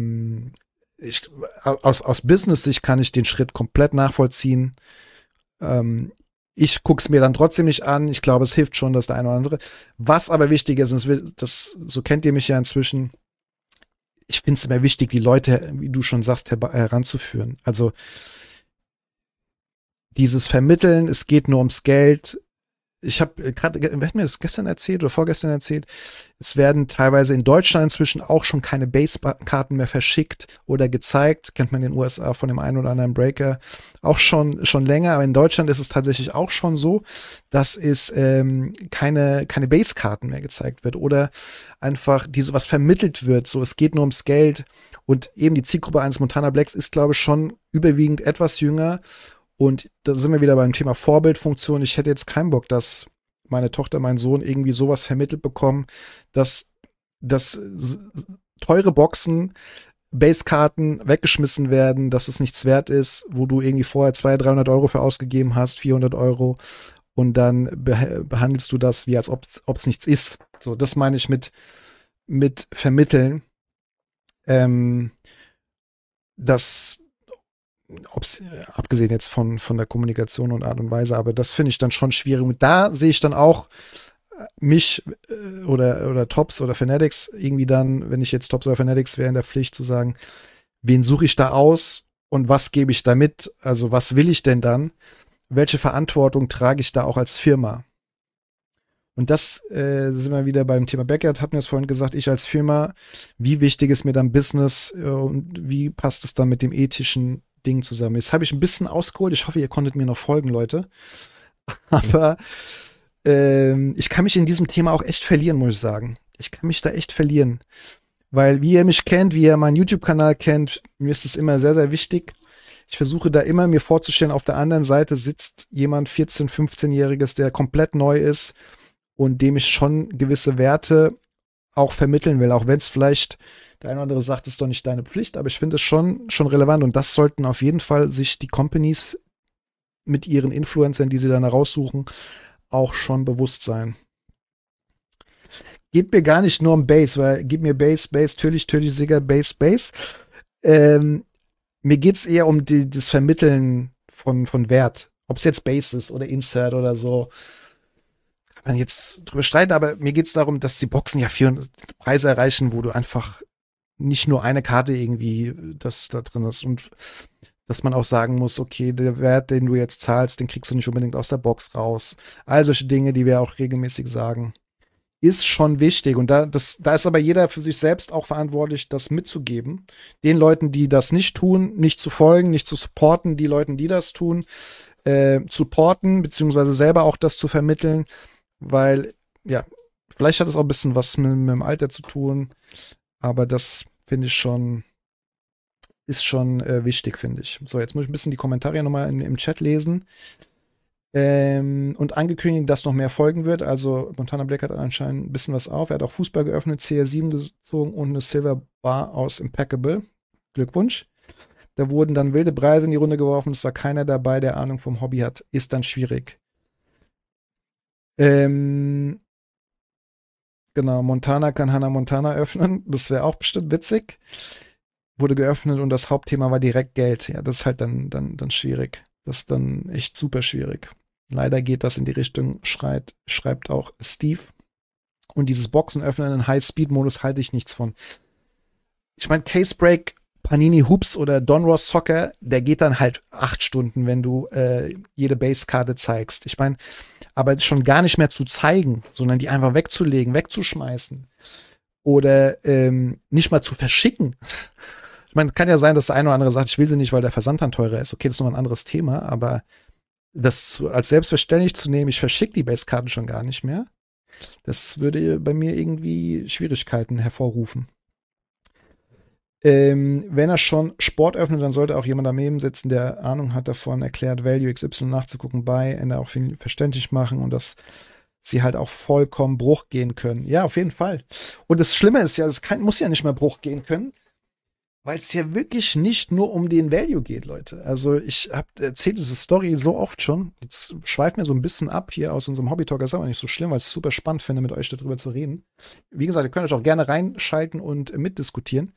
aus Business-Sicht kann ich den Schritt komplett nachvollziehen. Ich gucke es mir dann trotzdem nicht an. Ich glaube, es hilft schon, dass der eine oder andere. Was aber wichtig ist, so kennt ihr mich ja inzwischen, ich finde es immer wichtig, die Leute, wie du schon sagst, heranzuführen. Also dieses Vermitteln, es geht nur ums Geld. Ich habe gerade, wer hat mir das gestern erzählt oder vorgestern erzählt, es werden teilweise in Deutschland inzwischen auch schon keine Base-Karten mehr verschickt oder gezeigt. Kennt man in den USA von dem einen oder anderen Breaker auch schon länger. Aber in Deutschland ist es tatsächlich auch schon so, dass es keine Base-Karten mehr gezeigt wird oder einfach was vermittelt wird. So, es geht nur ums Geld. Und eben die Zielgruppe eines Montana Blacks ist, glaube ich, schon überwiegend etwas jünger. Und da sind wir wieder beim Thema Vorbildfunktion. Ich hätte jetzt keinen Bock, dass meine Tochter, mein Sohn irgendwie sowas vermittelt bekommen, dass teure Boxen, Basekarten weggeschmissen werden, dass es nichts wert ist, wo du irgendwie vorher 200, 300 Euro für ausgegeben hast, 400 Euro, und dann behandelst du das, wie als ob es nichts ist. So, das meine ich mit vermitteln. Abgesehen jetzt von der Kommunikation und Art und Weise, aber das finde ich dann schon schwierig. Und da sehe ich dann auch mich oder Tops oder Fanatics irgendwie dann, wenn ich jetzt Tops oder Fanatics wäre, in der Pflicht zu sagen, wen suche ich da aus und was gebe ich da mit? Also was will ich denn dann? Welche Verantwortung trage ich da auch als Firma? Und das sind wir wieder beim Thema Backyard, hatten wir es vorhin gesagt, ich als Firma, wie wichtig ist mir dann Business und wie passt es dann mit dem ethischen Ding zusammen? Jetzt habe ich ein bisschen ausgeholt, ich hoffe, ihr konntet mir noch folgen, Leute. Aber ich kann mich in diesem Thema auch echt verlieren, muss ich sagen. Ich kann mich da echt verlieren. Weil wie ihr mich kennt, wie ihr meinen YouTube-Kanal kennt, mir ist es immer sehr, sehr wichtig. Ich versuche da immer mir vorzustellen, auf der anderen Seite sitzt jemand 14-, 15-Jähriges, der komplett neu ist und dem ich schon gewisse Werte auch vermitteln will, auch wenn es vielleicht der eine oder andere sagt, es ist doch nicht deine Pflicht, aber ich finde es schon relevant und das sollten auf jeden Fall sich die Companies mit ihren Influencern, die sie dann heraussuchen, auch schon bewusst sein. Geht mir gar nicht nur um Base, weil gib mir Base, tödlich, Sieger, Base. Mir geht's eher um das Vermitteln von Wert. Ob es jetzt Base ist oder Insert oder so. Kann man jetzt drüber streiten, aber mir geht's darum, dass die Boxen ja 400 Preise erreichen, wo du einfach nicht nur eine Karte irgendwie das da drin ist und dass man auch sagen muss, okay, der Wert, den du jetzt zahlst, den kriegst du nicht unbedingt aus der Box raus. All solche Dinge, die wir auch regelmäßig sagen, ist schon wichtig. Und da ist aber jeder für sich selbst auch verantwortlich, das mitzugeben. Den Leuten, die das nicht tun, nicht zu folgen, nicht zu supporten, die Leuten, die das tun, supporten, beziehungsweise selber auch das zu vermitteln, weil, ja, vielleicht hat es auch ein bisschen was mit dem Alter zu tun, aber das finde ich schon, ist schon wichtig, finde ich. So, jetzt muss ich ein bisschen die Kommentare nochmal im Chat lesen. Und angekündigt, dass noch mehr folgen wird. Also Montana Black hat anscheinend ein bisschen was auf. Er hat auch Fußball geöffnet, CR7 gezogen und eine Silver Bar aus Impeccable. Glückwunsch. Da wurden dann wilde Preise in die Runde geworfen. Es war keiner dabei, der Ahnung vom Hobby hat. Ist dann schwierig. Genau, Montana kann Hannah Montana öffnen. Das wäre auch bestimmt witzig. Wurde geöffnet und das Hauptthema war direkt Geld. Ja, das ist halt dann schwierig. Das ist dann echt super schwierig. Leider geht das in die Richtung, schreibt auch Steve. Und dieses Boxen öffnen in High-Speed-Modus halte ich nichts von. Ich meine, Case Break, Panini Hoops oder Donruss Soccer, der geht dann halt 8 Stunden, wenn du jede Base-Karte zeigst. Ich meine, aber schon gar nicht mehr zu zeigen, sondern die einfach wegzulegen, wegzuschmeißen. Oder nicht mal zu verschicken. Ich meine, kann ja sein, dass der eine oder andere sagt, ich will sie nicht, weil der Versand dann teurer ist. Okay, das ist nochmal ein anderes Thema, aber das als selbstverständlich zu nehmen, ich verschicke die Basekarten schon gar nicht mehr, das würde bei mir irgendwie Schwierigkeiten hervorrufen. Wenn er schon Sport öffnet, dann sollte auch jemand daneben sitzen, der Ahnung hat davon, erklärt, Value XY nachzugucken bei, Ende auch viel verständlich machen und dass sie halt auch vollkommen Bruch gehen können. Ja, auf jeden Fall. Und das Schlimme ist ja, muss ja nicht mehr Bruch gehen können, weil es ja wirklich nicht nur um den Value geht, Leute. Also ich habe erzählt diese Story so oft schon. Jetzt schweift mir so ein bisschen ab hier aus unserem Hobby-Talk. Das ist aber nicht so schlimm, weil ich es super spannend finde, mit euch darüber zu reden. Wie gesagt, ihr könnt euch auch gerne reinschalten und mitdiskutieren.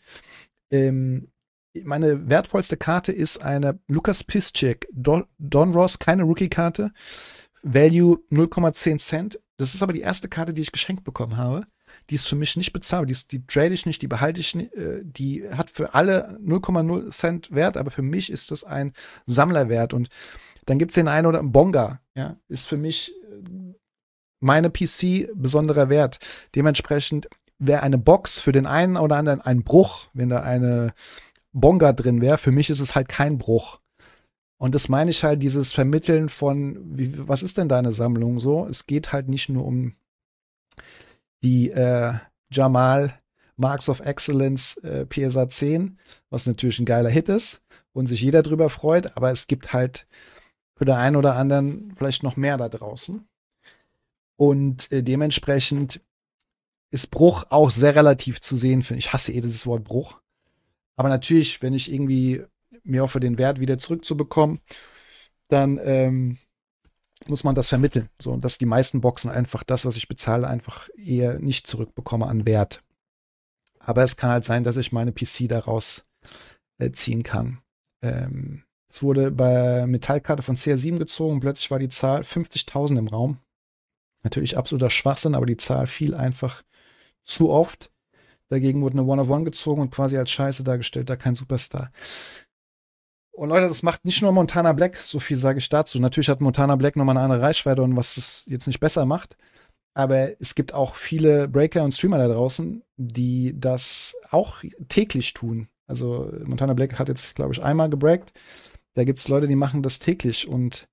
Meine wertvollste Karte ist eine Lukas Piszczek Don Ross, keine Rookie-Karte. Value 0,10 Cent. Das ist aber die erste Karte, die ich geschenkt bekommen habe. Die ist für mich nicht bezahlbar. Die trade ich nicht, die behalte ich nicht. Die hat für alle 0,0 Cent Wert, aber für mich ist das ein Sammlerwert. Und dann gibt es den einen oder anderen Bonga, ja, ist für mich meine PC besonderer Wert. Dementsprechend wäre eine Box für den einen oder anderen ein Bruch, wenn da eine Bonga drin wäre. Für mich ist es halt kein Bruch. Und das meine ich halt, dieses Vermitteln von, was ist denn deine Sammlung so? Es geht halt nicht nur um die Jamal Marks of Excellence PSA 10, was natürlich ein geiler Hit ist und sich jeder drüber freut, aber es gibt halt für den einen oder anderen vielleicht noch mehr da draußen. Und dementsprechend ist Bruch auch sehr relativ zu sehen, finde ich. Ich hasse dieses Wort Bruch. Aber natürlich, wenn ich irgendwie mir hoffe, den Wert wieder zurückzubekommen, dann muss man das vermitteln. So, dass die meisten Boxen einfach das, was ich bezahle, einfach eher nicht zurückbekomme an Wert. Aber es kann halt sein, dass ich meine PC daraus ziehen kann. Es wurde bei Metallkarte von CR7 gezogen und plötzlich war die Zahl 50.000 im Raum. Natürlich absoluter Schwachsinn, aber die Zahl fiel einfach zu oft. Dagegen wurde eine One-of-One gezogen und quasi als Scheiße dargestellt, da kein Superstar. Und Leute, das macht nicht nur Montana Black, so viel sage ich dazu. Natürlich hat Montana Black nochmal eine andere Reichweite und was das jetzt nicht besser macht. Aber es gibt auch viele Breaker und Streamer da draußen, die das auch täglich tun. Also Montana Black hat jetzt, glaube ich, einmal gebreakt. Da gibt es Leute, die machen das täglich und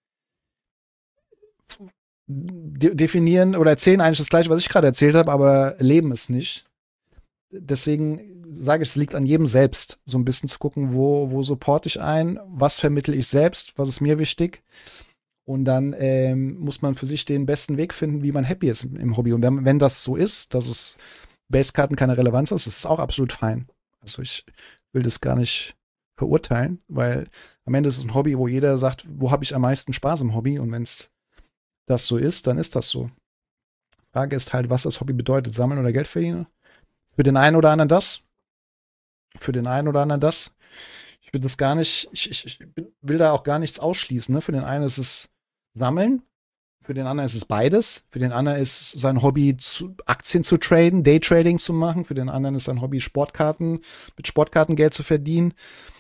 definieren oder erzählen eigentlich das Gleiche, was ich gerade erzählt habe, aber leben es nicht. Deswegen sage ich, es liegt an jedem selbst, so ein bisschen zu gucken, wo supporte ich ein, was vermittle ich selbst, was ist mir wichtig. Und dann muss man für sich den besten Weg finden, wie man happy ist im Hobby. Und wenn das so ist, dass es Basekarten keine Relevanz ist, ist es auch absolut fein. Also ich will das gar nicht verurteilen, weil am Ende ist es ein Hobby, wo jeder sagt, wo habe ich am meisten Spaß im Hobby? Und wenn es das so ist, dann ist das so. Frage ist halt, was das Hobby bedeutet, sammeln oder Geld verdienen. Für den einen oder anderen das. Für den einen oder anderen das. Ich will das gar nicht, ich will da auch gar nichts ausschließen. Ne? Für den einen ist es Sammeln, für den anderen ist es beides. Für den anderen ist sein Hobby, Aktien zu traden, Daytrading zu machen. Für den anderen ist sein Hobby, mit Sportkarten Geld zu verdienen.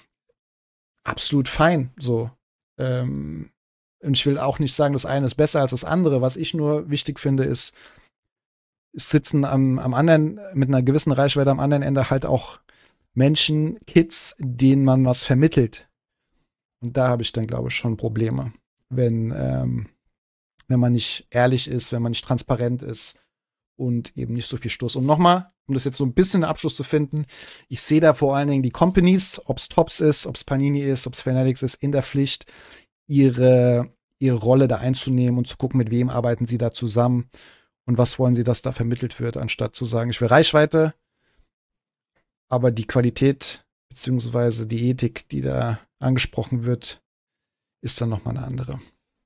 Absolut fein. So. Und ich will auch nicht sagen, das eine ist besser als das andere. Was ich nur wichtig finde, ist sitzen am anderen, mit einer gewissen Reichweite am anderen Ende halt auch Menschen, Kids, denen man was vermittelt. Und da habe ich dann, glaube ich, schon Probleme. Wenn man nicht ehrlich ist, wenn man nicht transparent ist und eben nicht so viel Stoß. Und nochmal, um das jetzt so ein bisschen einen Abschluss zu finden, ich sehe da vor allen Dingen die Companies, ob es Topps ist, ob es Panini ist, ob es Fanatics ist, in der Pflicht, ihre Rolle da einzunehmen und zu gucken, mit wem arbeiten sie da zusammen und was wollen sie, dass da vermittelt wird, anstatt zu sagen, ich will Reichweite, aber die Qualität beziehungsweise die Ethik, die da angesprochen wird, ist dann nochmal eine andere.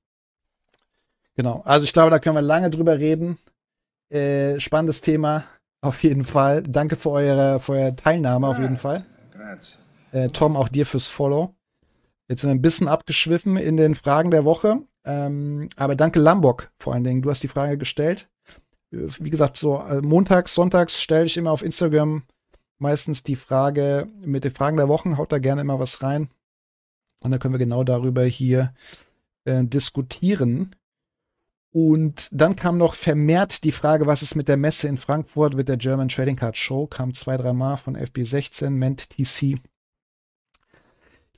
Genau, also ich glaube, da können wir lange drüber reden. Spannendes Thema, auf jeden Fall. Danke für eure Teilnahme, auf jeden Fall. Tom, auch dir fürs Follow. Jetzt sind wir ein bisschen abgeschwiffen in den Fragen der Woche. Aber danke Lambok vor allen Dingen. Du hast die Frage gestellt. Wie gesagt, so montags, sonntags stelle ich immer auf Instagram meistens die Frage mit den Fragen der Wochen. Haut da gerne immer was rein. Und dann können wir genau darüber hier diskutieren. Und dann kam noch vermehrt die Frage, was ist mit der Messe in Frankfurt, mit der German Trading Card Show. Kam 2-3 Mal von FB16, Ment TC.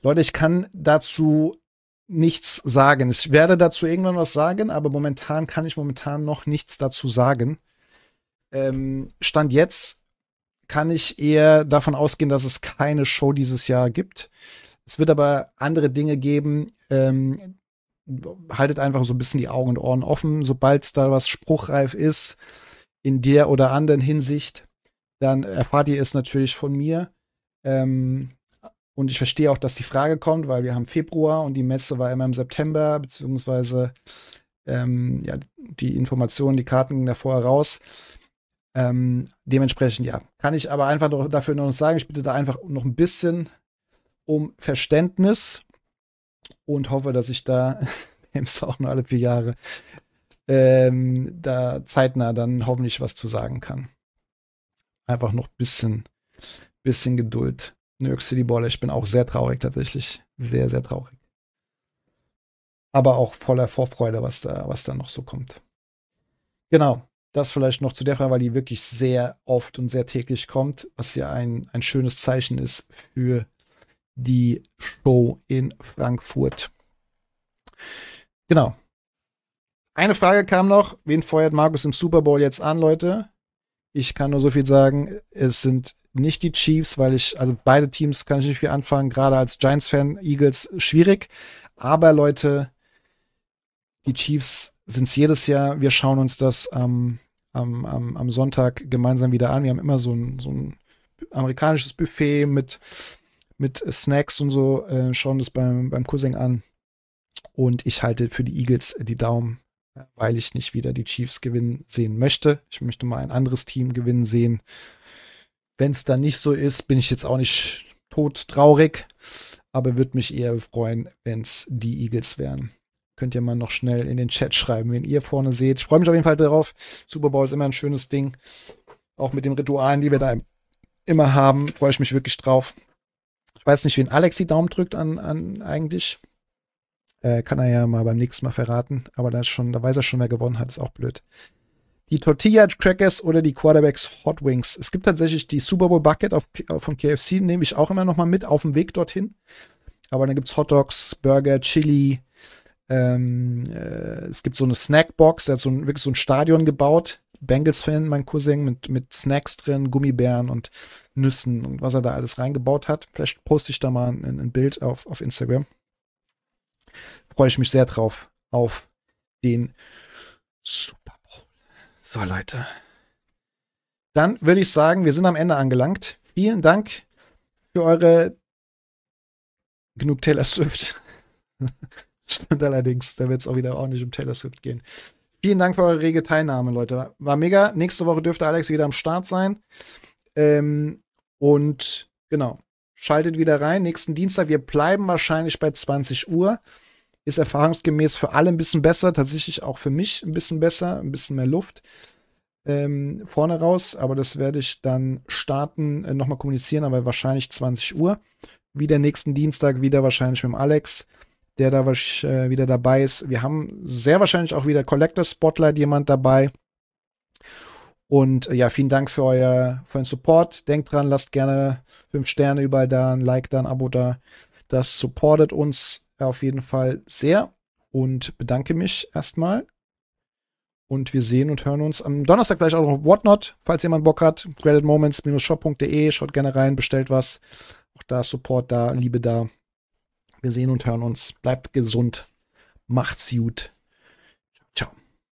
Leute, ich kann dazu nichts sagen. Ich werde dazu irgendwann was sagen, aber momentan kann ich noch nichts dazu sagen. Stand jetzt kann ich eher davon ausgehen, dass es keine Show dieses Jahr gibt. Es wird aber andere Dinge geben. Haltet einfach so ein bisschen die Augen und Ohren offen. Sobald es da was spruchreif ist, in der oder anderen Hinsicht, dann erfahrt ihr es natürlich von mir. Und ich verstehe auch, dass die Frage kommt, weil wir haben Februar und die Messe war immer im September, beziehungsweise ja, die Informationen, die Karten gingen da vorher raus. Dementsprechend, ja, kann ich aber einfach dafür noch sagen, ich bitte da einfach noch ein bisschen um Verständnis und hoffe, dass ich da, auch nur alle 4 Jahre, da zeitnah dann hoffentlich was zu sagen kann. Einfach noch ein bisschen Geduld. New York City Baller, ich bin auch sehr traurig tatsächlich. Sehr, sehr traurig. Aber auch voller Vorfreude, was da noch so kommt. Genau, das vielleicht noch zu der Frage, weil die wirklich sehr oft und sehr täglich kommt, was ja ein schönes Zeichen ist für die Show in Frankfurt. Genau. Eine Frage kam noch, wen feuert Markus im Super Bowl jetzt an, Leute? Ich kann nur so viel sagen, es sind nicht die Chiefs, also beide Teams kann ich nicht viel anfangen, gerade als Giants-Fan, Eagles schwierig. Aber Leute, die Chiefs sind es jedes Jahr. Wir schauen uns das am Sonntag gemeinsam wieder an. Wir haben immer so ein amerikanisches Buffet mit Snacks und so, schauen das beim Cousin an. Und ich halte für die Eagles die Daumen, weil ich nicht wieder die Chiefs gewinnen sehen möchte. Ich möchte mal ein anderes Team gewinnen sehen. Wenn es dann nicht so ist, bin ich jetzt auch nicht todtraurig, aber würde mich eher freuen, wenn es die Eagles wären. Könnt ihr mal noch schnell in den Chat schreiben, wenn ihr vorne seht. Ich freue mich auf jeden Fall darauf. Super Bowl ist immer ein schönes Ding. Auch mit den Ritualen, die wir da immer haben, freue ich mich wirklich drauf. Ich weiß nicht, wen Alex die Daumen drückt an eigentlich. Kann er ja mal beim nächsten Mal verraten. Aber da weiß er schon, wer gewonnen hat. Ist auch blöd. Die Tortilla Crackers oder die Quarterbacks Hot Wings. Es gibt tatsächlich die Super Bowl Bucket von KFC, nehme ich auch immer noch mal mit auf dem Weg dorthin. Aber dann gibt es Hot Dogs, Burger, Chili. Es gibt so eine Snackbox, der hat wirklich so ein Stadion gebaut. Bengals-Fan, mein Cousin, mit Snacks drin, Gummibären und Nüssen und was er da alles reingebaut hat. Vielleicht poste ich da mal ein Bild auf Instagram. Freue ich mich sehr drauf auf den Super Bowl. So, Leute. Dann würde ich sagen, wir sind am Ende angelangt. Vielen Dank für eure genug Taylor Swift. Stimmt allerdings, da wird es auch wieder ordentlich um Taylor Swift gehen. Vielen Dank für eure rege Teilnahme, Leute. War mega. Nächste Woche dürfte Alex wieder am Start sein. Und genau, schaltet wieder rein. Nächsten Dienstag, wir bleiben wahrscheinlich bei 20 Uhr. Ist erfahrungsgemäß für alle ein bisschen besser, tatsächlich auch für mich ein bisschen besser, ein bisschen mehr Luft vorne raus. Aber das werde ich dann starten, nochmal kommunizieren, aber wahrscheinlich 20 Uhr. Wieder nächsten Dienstag, wieder wahrscheinlich mit dem Alex, der da wieder dabei ist. Wir haben sehr wahrscheinlich auch wieder Collector Spotlight jemand dabei. Und ja, vielen Dank für euren Support. Denkt dran, lasst gerne 5 Sterne überall da, ein Like da, ein Abo da. Das supportet uns auf jeden Fall sehr und bedanke mich erstmal. Und wir sehen und hören uns am Donnerstag gleich auch noch auf Whatnot, falls jemand Bock hat. creditmoments-shop.de, schaut gerne rein, bestellt was. Auch da Support da, Liebe da. Wir sehen und hören uns. Bleibt gesund. Macht's gut.